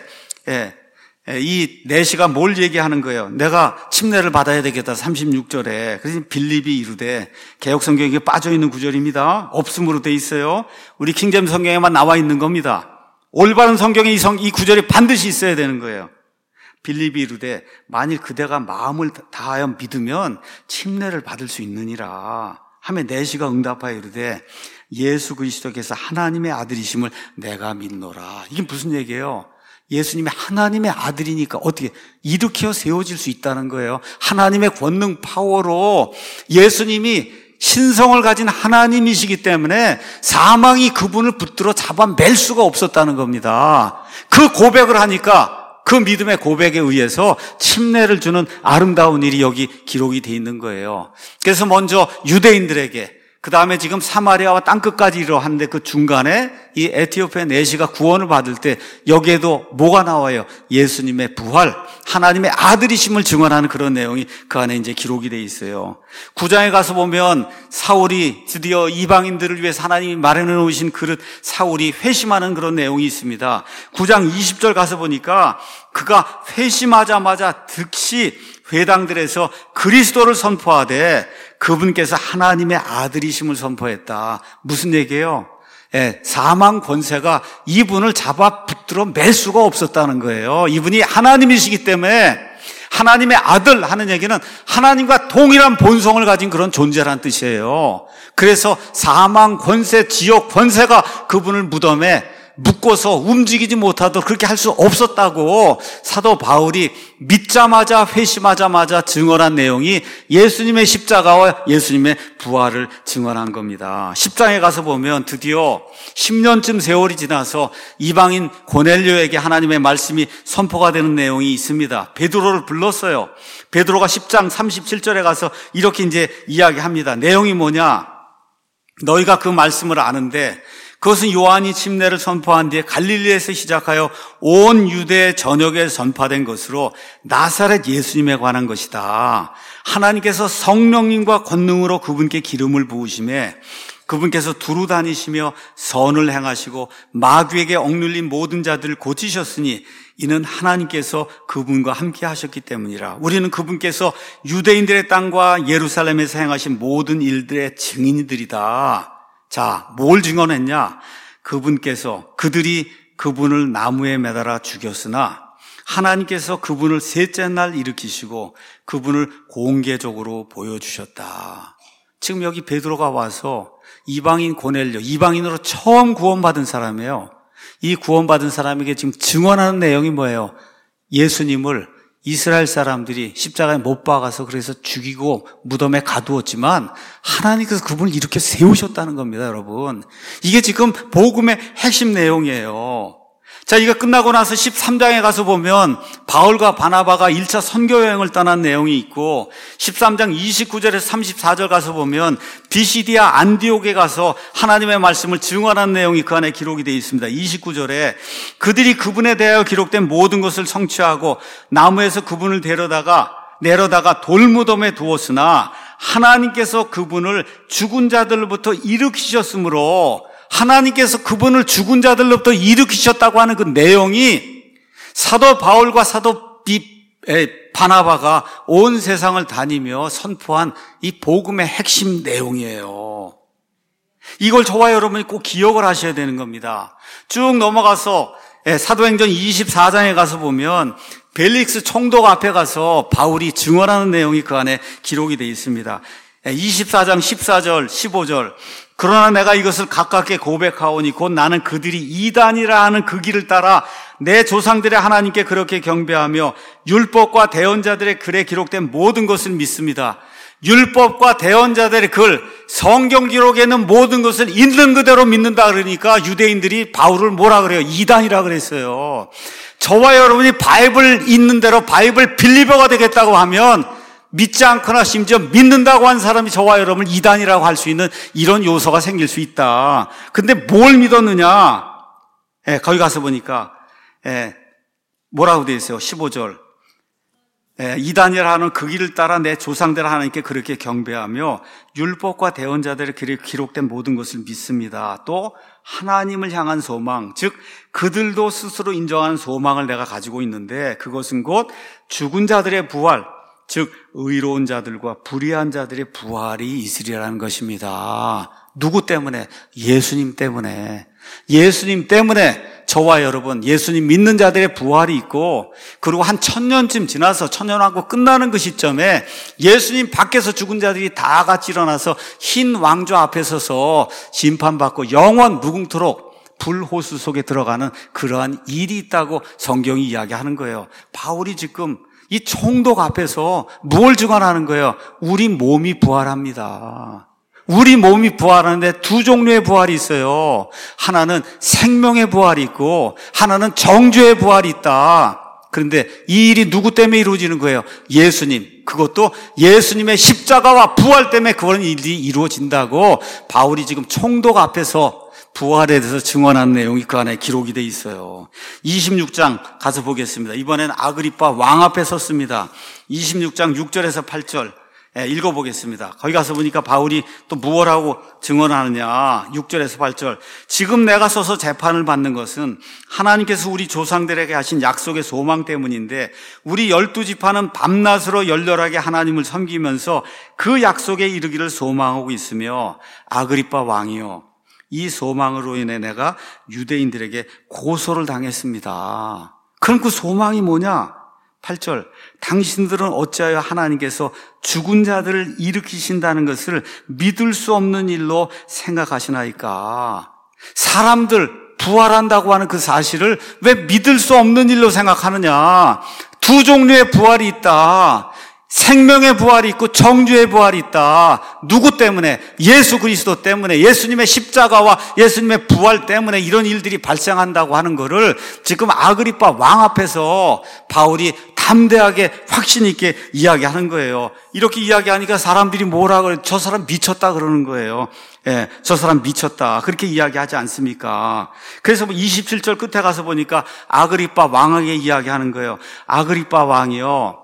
Speaker 1: 이 네시가 뭘 얘기하는 거예요? 내가 침례를 받아야 되겠다. 36절에. 그래서 빌립이 이르되, 개역 성경에 빠져 있는 구절입니다. 없음으로 돼 있어요. 우리 킹제임 성경에만 나와 있는 겁니다. 올바른 성경에 이 구절이 반드시 있어야 되는 거예요. 빌립이 이르되 만일 그대가 마음을 다하여 믿으면 침례를 받을 수 있느니라 하며 네시가 응답하여 이르되 예수 그리스도께서 하나님의 아들이심을 내가 믿노라. 이게 무슨 얘기예요? 예수님이 하나님의 아들이니까 어떻게 일으켜 세워질 수 있다는 거예요. 하나님의 권능 파워로 예수님이 신성을 가진 하나님이시기 때문에 사망이 그분을 붙들어 잡아맬 수가 없었다는 겁니다. 그 고백을 하니까 그 믿음의 고백에 의해서 침례를 주는 아름다운 일이 여기 기록이 돼 있는 거예요. 그래서 먼저 유대인들에게, 그 다음에 지금 사마리아와 땅끝까지 이러한데 그 중간에 이 에티오피아 네시가 구원을 받을 때 여기에도 뭐가 나와요? 예수님의 부활, 하나님의 아들이심을 증언하는 그런 내용이 그 안에 이제 기록이 돼 있어요. 9장에 가서 보면 사울이 드디어 이방인들을 위해서 하나님이 마련해 놓으신 그릇, 사울이 회심하는 그런 내용이 있습니다. 9장 20절 가서 보니까 그가 회심하자마자 즉시 회당들에서 그리스도를 선포하되 그분께서 하나님의 아들이심을 선포했다. 무슨 얘기예요? 사망 권세가 이분을 잡아 붙들어 맬 수가 없었다는 거예요. 이분이 하나님이시기 때문에 하나님의 아들 하는 얘기는 하나님과 동일한 본성을 가진 그런 존재라는 뜻이에요. 그래서 사망 권세, 지옥 권세가 그분을 무덤에 묶어서 움직이지 못하도록 그렇게 할 수 없었다고 사도 바울이 믿자마자 회심하자마자 증언한 내용이 예수님의 십자가와 예수님의 부활을 증언한 겁니다. 10장에 가서 보면 드디어 10년쯤 세월이 지나서 이방인 고넬료에게 하나님의 말씀이 선포가 되는 내용이 있습니다. 베드로를 불렀어요. 베드로가 10장 37절에 가서 이렇게 이제 이야기합니다. 내용이 뭐냐? 너희가 그 말씀을 아는데 그것은 요한이 침례를 선포한 뒤에 갈릴리에서 시작하여 온 유대 전역에 전파된 것으로 나사렛 예수님에 관한 것이다. 하나님께서 성령님과 권능으로 그분께 기름을 부으심에 그분께서 두루 다니시며 선을 행하시고 마귀에게 억눌린 모든 자들을 고치셨으니 이는 하나님께서 그분과 함께 하셨기 때문이라. 우리는 그분께서 유대인들의 땅과 예루살렘에서 행하신 모든 일들의 증인들이다. 자, 뭘 증언했냐? 그들이 그분을 나무에 매달아 죽였으나 하나님께서 그분을 셋째 날 일으키시고 그분을 공개적으로 보여주셨다. 지금 여기 베드로가 와서 이방인 고넬료, 이방인으로 처음 구원받은 사람이에요. 이 구원받은 사람에게 지금 증언하는 내용이 뭐예요? 예수님을 이스라엘 사람들이 십자가에 못 박아서 그래서 죽이고 무덤에 가두었지만 하나님께서 그분을 이렇게 세우셨다는 겁니다, 여러분. 이게 지금 복음의 핵심 내용이에요. 자, 이거 끝나고 나서 13장에 가서 보면 바울과 바나바가 1차 선교 여행을 떠난 내용이 있고 13장 29절에서 34절 가서 보면 비시디아 안디옥에 가서 하나님의 말씀을 증언한 내용이 그 안에 기록이 되어 있습니다. 29절에 그들이 그분에 대하여 기록된 모든 것을 성취하고 나무에서 그분을 내려다가 돌무덤에 두었으나 하나님께서 그분을 죽은 자들로부터 일으키셨으므로 하나님께서 그분을 죽은 자들로부터 일으키셨다고 하는 그 내용이 사도 바울과 사도 바나바가 온 세상을 다니며 선포한 이 복음의 핵심 내용이에요. 이걸 저와 여러분이 꼭 기억을 하셔야 되는 겁니다. 쭉 넘어가서 사도행전 24장에 가서 보면 벨릭스 총독 앞에 가서 바울이 증언하는 내용이 그 안에 기록이 되어 있습니다. 24장 14절 15절 그러나 내가 이것을 가깝게 고백하오니 곧 나는 그들이 이단이라 하는 그 길을 따라 내 조상들의 하나님께 그렇게 경배하며 율법과 대언자들의 글에 기록된 모든 것을 믿습니다. 율법과 대언자들의 글, 성경 기록에 있는 모든 것을 있는 그대로 믿는다 그러니까 유대인들이 바울을 뭐라 그래요? 이단이라 그랬어요. 저와 여러분이 바이블 있는 대로 바이블 빌리버가 되겠다고 하면 믿지 않거나 심지어 믿는다고 한 사람이 저와 여러분을 이단이라고 할 수 있는 이런 요소가 생길 수 있다. 근데 뭘 믿었느냐? 거기 가서 보니까 뭐라고 되어 있어요? 15절. 이단이라 하는 그 길을 따라 내 조상들 하나님께 그렇게 경배하며 율법과 대언자들의 글에 기록된 모든 것을 믿습니다. 또 하나님을 향한 소망, 즉 그들도 스스로 인정하는 소망을 내가 가지고 있는데 그것은 곧 죽은 자들의 부활, 즉 의로운 자들과 불의한 자들의 부활이 있으리라는 것입니다. 누구 때문에? 예수님 때문에. 예수님 때문에 저와 여러분, 예수님 믿는 자들의 부활이 있고, 그리고 한 1000년쯤 지나서, 1000년하고 끝나는 그 시점에 예수님 밖에서 죽은 자들이 다 같이 일어나서 흰 왕좌 앞에 서서 심판받고 영원 무궁토록 불호수 속에 들어가는 그러한 일이 있다고 성경이 이야기하는 거예요. 바울이 지금 이 총독 앞에서 뭘 증언하는 거예요? 우리 몸이 부활합니다. 우리 몸이 부활하는데 두 종류의 부활이 있어요. 하나는 생명의 부활이 있고 하나는 정죄의 부활이 있다. 그런데 이 일이 누구 때문에 이루어지는 거예요? 예수님. 그것도 예수님의 십자가와 부활 때문에 그런 일이 이루어진다고 바울이 지금 총독 앞에서 부활에 대해서 증언한 내용이 그 안에 기록이 돼 있어요. 26장 가서 보겠습니다. 이번엔 아그리빠 왕 앞에 섰습니다. 26장 6절에서 8절 읽어보겠습니다. 거기 가서 보니까 바울이 또 무엇하고 증언하느냐. 6절에서 8절. 지금 내가 서서 재판을 받는 것은 하나님께서 우리 조상들에게 하신 약속의 소망 때문인데 우리 12지파는 밤낮으로 열렬하게 하나님을 섬기면서 그 약속에 이르기를 소망하고 있으며 아그리빠 왕이요, 이 소망으로 인해 내가 유대인들에게 고소를 당했습니다. 그럼 그 소망이 뭐냐? 8절. 당신들은 어찌하여 하나님께서 죽은 자들을 일으키신다는 것을 믿을 수 없는 일로 생각하시나이까? 사람들 부활한다고 하는 그 사실을 왜 믿을 수 없는 일로 생각하느냐? 두 종류의 부활이 있다. 생명의 부활이 있고 정죄의 부활이 있다. 누구 때문에? 예수 그리스도 때문에, 예수님의 십자가와 예수님의 부활 때문에 이런 일들이 발생한다고 하는 것을 지금 아그리빠 왕 앞에서 바울이 담대하게 확신 있게 이야기하는 거예요. 이렇게 이야기하니까 사람들이 뭐라 그래? 저 사람 미쳤다 그러는 거예요. 저 사람 미쳤다. 그렇게 이야기하지 않습니까? 그래서 27절 끝에 가서 보니까 아그리빠 왕에게 이야기하는 거예요. 아그리빠 왕이요,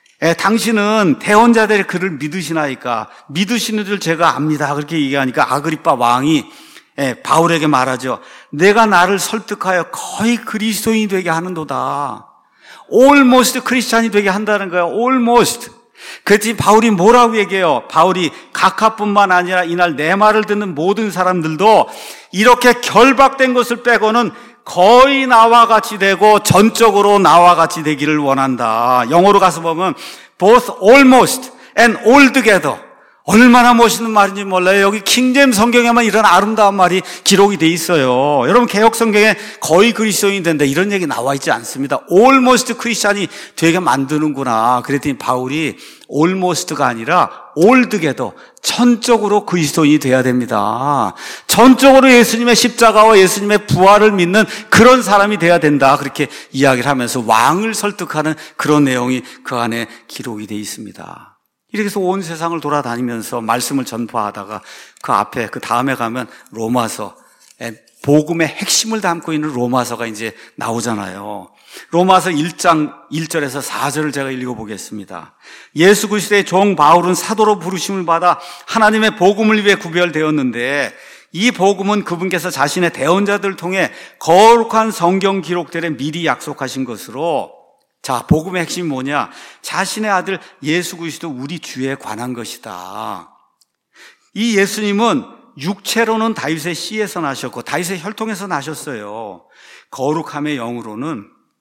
Speaker 1: 당신은 대언자들의 글을 믿으시나이까? 믿으시는 줄 제가 압니다. 그렇게 얘기하니까 아그리빠 왕이 바울에게 말하죠. 내가 나를 설득하여 거의 그리스도인이 되게 하는도다. almost 크리스찬이 되게 한다는 거예요. almost. 그랬더니 바울이 뭐라고 얘기해요? 바울이 각하뿐만 아니라 이날 내 말을 듣는 모든 사람들도 이렇게 결박된 것을 빼고는 거의 나와 같이 되고 전적으로 나와 같이 되기를 원한다. 영어로 가서 보면 both almost and altogether. 얼마나 멋있는 말인지 몰라요. 여기 킹제임스 성경에만 이런 아름다운 말이 기록이 돼 있어요. 여러분 개역 성경에 거의 그리스도인이 된다 이런 얘기 나와 있지 않습니다. almost 크리스찬이 되게 만드는구나. 그랬더니 바울이 almost가 아니라 altogether, 전적으로 그리스도인이 돼야 됩니다. 전적으로 예수님의 십자가와 예수님의 부활을 믿는 그런 사람이 돼야 된다. 그렇게 이야기를 하면서 왕을 설득하는 그런 내용이 그 안에 기록이 돼 있습니다. 이렇게 해서 온 세상을 돌아다니면서 말씀을 전파하다가 그 앞에, 그 다음에 가면 로마서, 복음의 핵심을 담고 있는 로마서가 이제 나오잖아요. 로마서 1장 1절에서 4절을 제가 읽어보겠습니다. 예수 그리스도의 종 바울은 사도로 부르심을 받아 하나님의 복음을 위해 구별되었는데 이 복음은 그분께서 자신의 대언자들을 통해 거룩한 성경 기록들에 미리 약속하신 것으로, 자, 복음의 핵심이 뭐냐? 자신의 아들 예수 그리스도 우리 주에 관한 것이다. 이 예수님은 육체로는 다윗의 씨에서 나셨고 다윗의 혈통에서 나셨어요. 거룩함의 영으로는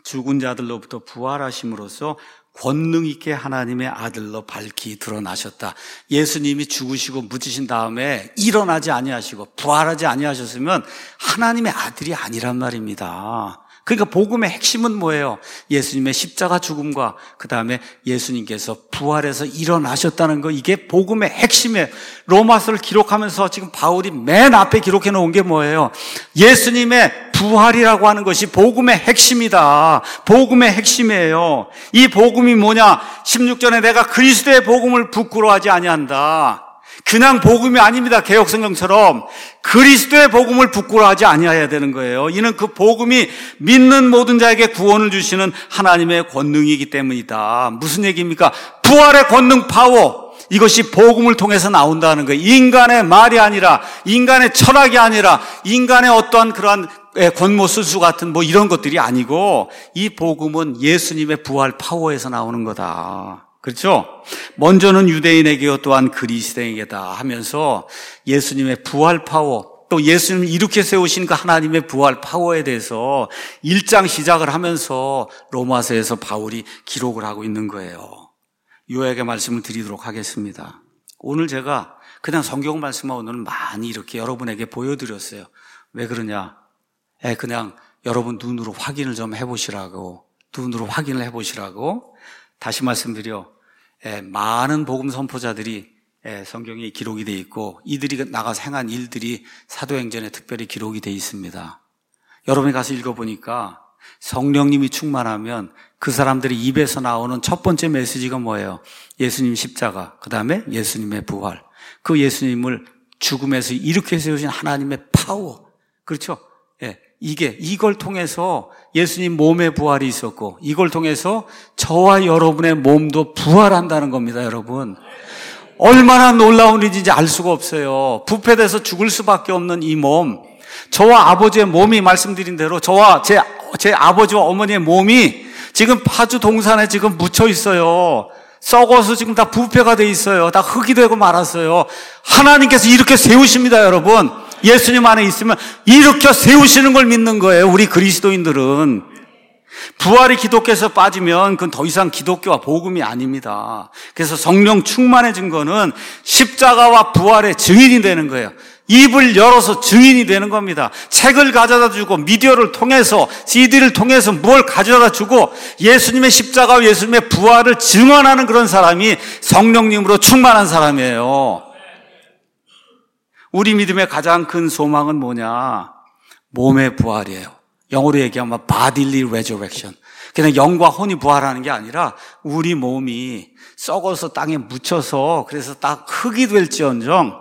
Speaker 1: 죽은 자들로부터 부활하심으로써 권능 있게 하나님의 아들로 밝히 드러나셨다. 예수님이 죽으시고 묻히신 다음에 일어나지 아니하시고 부활하지 아니하셨으면 하나님의 아들이 아니란 말입니다. 그러니까 복음의 핵심은 뭐예요? 예수님의 십자가 죽음과 그 다음에 예수님께서 부활해서 일어나셨다는 거, 이게 복음의 핵심이에요. 로마서를 기록하면서 지금 바울이 맨 앞에 기록해 놓은 게 뭐예요? 예수님의 부활이라고 하는 것이 복음의 핵심이다. 복음의 핵심이에요. 이 복음이 뭐냐? 16절에 내가 그리스도의 복음을 부끄러워하지 아니한다. 그냥 복음이 아닙니다. 개역성경처럼 그리스도의 복음을 부끄러워하지 아니해야 되는 거예요. 이는 그 복음이 믿는 모든 자에게 구원을 주시는 하나님의 권능이기 때문이다. 무슨 얘기입니까? 부활의 권능 파워, 이것이 복음을 통해서 나온다는 거예요. 인간의 말이 아니라, 인간의 철학이 아니라, 인간의 어떠한 그러한 권모술수 같은 뭐 이런 것들이 아니고, 이 복음은 예수님의 부활 파워에서 나오는 거다. 그렇죠? 먼저는 유대인에게요, 또한 그리스도인에게다 하면서 예수님의 부활 파워, 또 예수님을 이렇게 세우신 그 하나님의 부활 파워에 대해서 1장 시작을 하면서 로마서에서 바울이 기록을 하고 있는 거예요. 요약의 말씀을 드리도록 하겠습니다. 오늘 제가 그냥 성경 말씀만 오늘 많이 이렇게 여러분에게 보여드렸어요. 왜 그러냐? 그냥 여러분 눈으로 확인을 좀 해보시라고, 눈으로 확인을 해보시라고. 다시 말씀드려, 많은 복음 선포자들이 성경에 기록이 되어 있고, 이들이 나가서 행한 일들이 사도행전에 특별히 기록이 되어 있습니다. 여러분이 가서 읽어보니까 성령님이 충만하면 그 사람들의 입에서 나오는 첫 번째 메시지가 뭐예요? 예수님 십자가, 그 다음에 예수님의 부활, 그 예수님을 죽음에서 일으켜 세우신 하나님의 파워, 그렇죠? 이걸 통해서 예수님 몸의 부활이 있었고, 이걸 통해서 저와 여러분의 몸도 부활한다는 겁니다, 여러분. 얼마나 놀라운 일인지 알 수가 없어요. 부패돼서 죽을 수밖에 없는 이 몸, 저와 아버지의 몸이 말씀드린 대로 저와 제 아버지와 어머니의 몸이 지금 파주 동산에 지금 묻혀 있어요. 썩어서 지금 다 부패가 돼 있어요. 다 흙이 되고 말았어요. 하나님께서 이렇게 세우십니다, 여러분. 예수님 안에 있으면 이렇게 세우시는 걸 믿는 거예요, 우리 그리스도인들은. 부활이 기독교에서 빠지면 그건 더 이상 기독교와 복음이 아닙니다. 그래서 성령 충만해진 거는 십자가와 부활의 증인이 되는 거예요. 입을 열어서 증인이 되는 겁니다. 책을 가져다 주고, 미디어를 통해서, CD를 통해서 뭘 가져다 주고, 예수님의 십자가와 예수님의 부활을 증언하는 그런 사람이 성령님으로 충만한 사람이에요. 우리 믿음의 가장 큰 소망은 뭐냐? 몸의 부활이에요. 영어로 얘기하면 bodily resurrection. 그냥 영과 혼이 부활하는 게 아니라 우리 몸이 썩어서 땅에 묻혀서 그래서 딱 흙이 될지언정,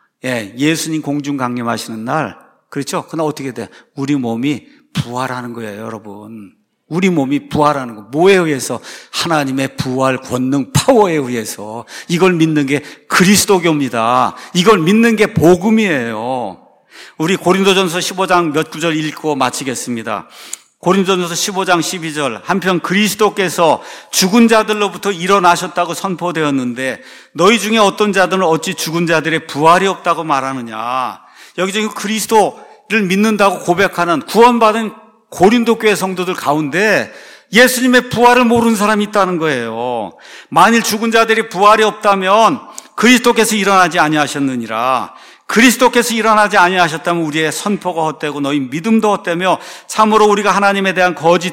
Speaker 1: 예수님 공중 강림하시는 날, 그렇죠? 그날 어떻게 돼? 우리 몸이 부활하는 거예요, 여러분. 우리 몸이 부활하는 거. 뭐에 의해서? 하나님의 부활 권능 파워에 의해서. 이걸 믿는 게 그리스도교입니다. 이걸 믿는 게 복음이에요. 우리 고린도전서 15장 몇 구절 읽고 마치겠습니다. 고린도전서 15장 12절, 한편 그리스도께서 죽은 자들로부터 일어나셨다고 선포되었는데 너희 중에 어떤 자들은 어찌 죽은 자들의 부활이 없다고 말하느냐. 여기 지금 그리스도를 믿는다고 고백하는 구원받은 고린도 교회 성도들 가운데 예수님의 부활을 모르는 사람이 있다는 거예요. 만일 죽은 자들이 부활이 없다면 그리스도께서 일어나지 아니하셨느니라. 그리스도께서 일어나지 아니하셨다면 우리의 선포가 헛되고 너희 믿음도 헛되며 참으로 우리가 하나님에 대한 거짓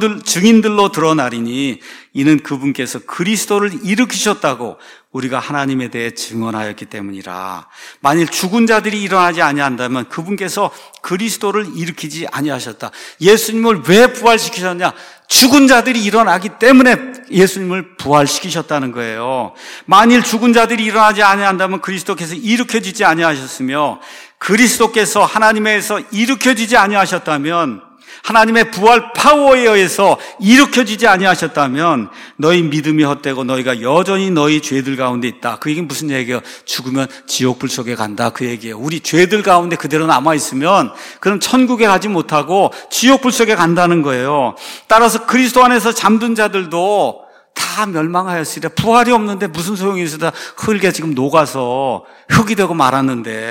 Speaker 1: 증인들로 드러나리니 이는 그분께서 그리스도를 일으키셨다고 우리가 하나님에 대해 증언하였기 때문이라. 만일 죽은 자들이 일어나지 아니한다면 그분께서 그리스도를 일으키지 아니하셨다. 예수님을 왜 부활시키셨냐? 죽은 자들이 일어나기 때문에 예수님을 부활시키셨다는 거예요. 만일 죽은 자들이 일어나지 아니한다면 그리스도께서 일으켜지지 아니하셨으며 그리스도께서 하나님에서 일으켜지지 아니하셨다면, 하나님의 부활 파워에 의해서 일으켜지지 아니하셨다면 너희 믿음이 헛되고 너희가 여전히 너희 죄들 가운데 있다. 그 얘기는 무슨 얘기예요? 죽으면 지옥불 속에 간다, 그 얘기예요. 우리 죄들 가운데 그대로 남아있으면 그럼 천국에 가지 못하고 지옥불 속에 간다는 거예요. 따라서 그리스도 안에서 잠든 자들도 다 멸망하였으리라. 부활이 없는데 무슨 소용이 있어? 다 흙에 지금 녹아서 흙이 되고 말았는데,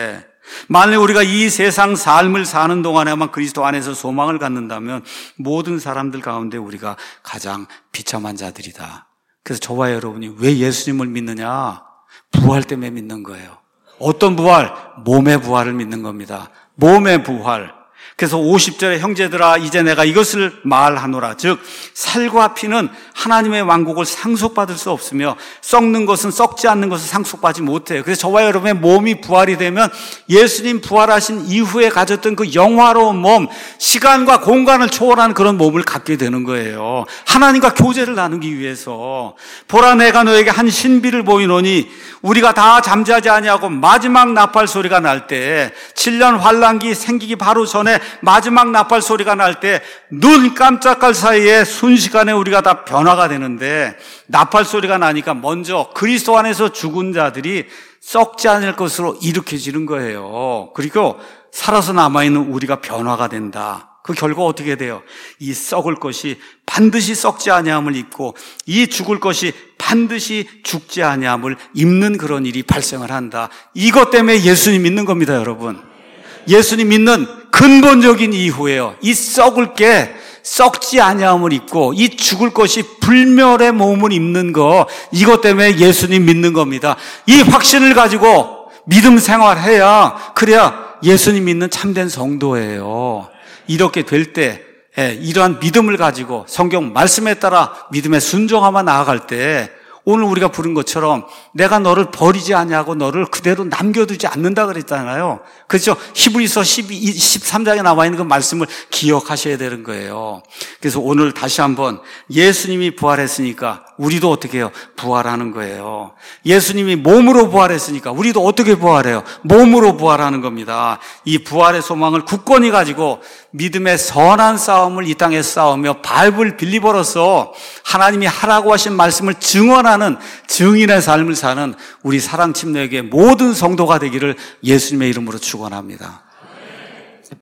Speaker 1: 만일 우리가 이 세상 삶을 사는 동안에만 그리스도 안에서 소망을 갖는다면 모든 사람들 가운데 우리가 가장 비참한 자들이다. 그래서 저와 여러분이 왜 예수님을 믿느냐? 부활 때문에 믿는 거예요. 어떤 부활? 몸의 부활을 믿는 겁니다. 몸의 부활. 그래서 50절에 형제들아 이제 내가 이것을 말하노라. 즉 살과 피는 하나님의 왕국을 상속받을 수 없으며 썩는 것은 썩지 않는 것을 상속받지 못해요. 그래서 저와 여러분의 몸이 부활이 되면 예수님 부활하신 이후에 가졌던 그 영화로운 몸, 시간과 공간을 초월하는 그런 몸을 갖게 되는 거예요. 하나님과 교제를 나누기 위해서. 보라 내가 너에게 한 신비를 보이노니 우리가 다 잠자지 아니하고 마지막 나팔 소리가 날 때 7년 환란기 생기기 바로 전에 마지막 나팔 소리가 날 때 눈 깜짝할 사이에 순식간에 우리가 다 변화가 되는데 나팔 소리가 나니까 먼저 그리스도 안에서 죽은 자들이 썩지 않을 것으로 일으켜지는 거예요. 그리고 살아서 남아있는 우리가 변화가 된다. 그 결과 어떻게 돼요? 이 썩을 것이 반드시 썩지 아니함을 입고 이 죽을 것이 반드시 죽지 아니함을 입는 그런 일이 발생을 한다. 이것 때문에 예수님 믿는 겁니다, 여러분. 예수님 믿는 근본적인 이유예요. 이 썩을 게 썩지 아니함을 입고 이 죽을 것이 불멸의 몸을 입는 거, 이것 때문에 예수님 믿는 겁니다. 이 확신을 가지고 믿음 생활해야, 그래야 예수님 믿는 참된 성도예요. 이렇게 될 때, 이러한 믿음을 가지고 성경 말씀에 따라 믿음의 순종하며 나아갈 때 오늘 우리가 부른 것처럼 내가 너를 버리지 아니하고 너를 그대로 남겨두지 않는다 그랬잖아요. 그렇죠? 히브리서 13장에 나와 있는 그 말씀을 기억하셔야 되는 거예요. 그래서 오늘 다시 한번 예수님이 부활했으니까 우리도 어떻게 해요? 부활하는 거예요. 예수님이 몸으로 부활했으니까 우리도 어떻게 부활해요? 몸으로 부활하는 겁니다. 이 부활의 소망을 굳건히 가지고 믿음의 선한 싸움을 이 땅에 싸우며 바이블 빌리버로서 하나님이 하라고 하신 말씀을 증언하는 증인의 삶을 사는 우리 사랑침례교회 모든 성도가 되기를 예수님의 이름으로 축원합니다.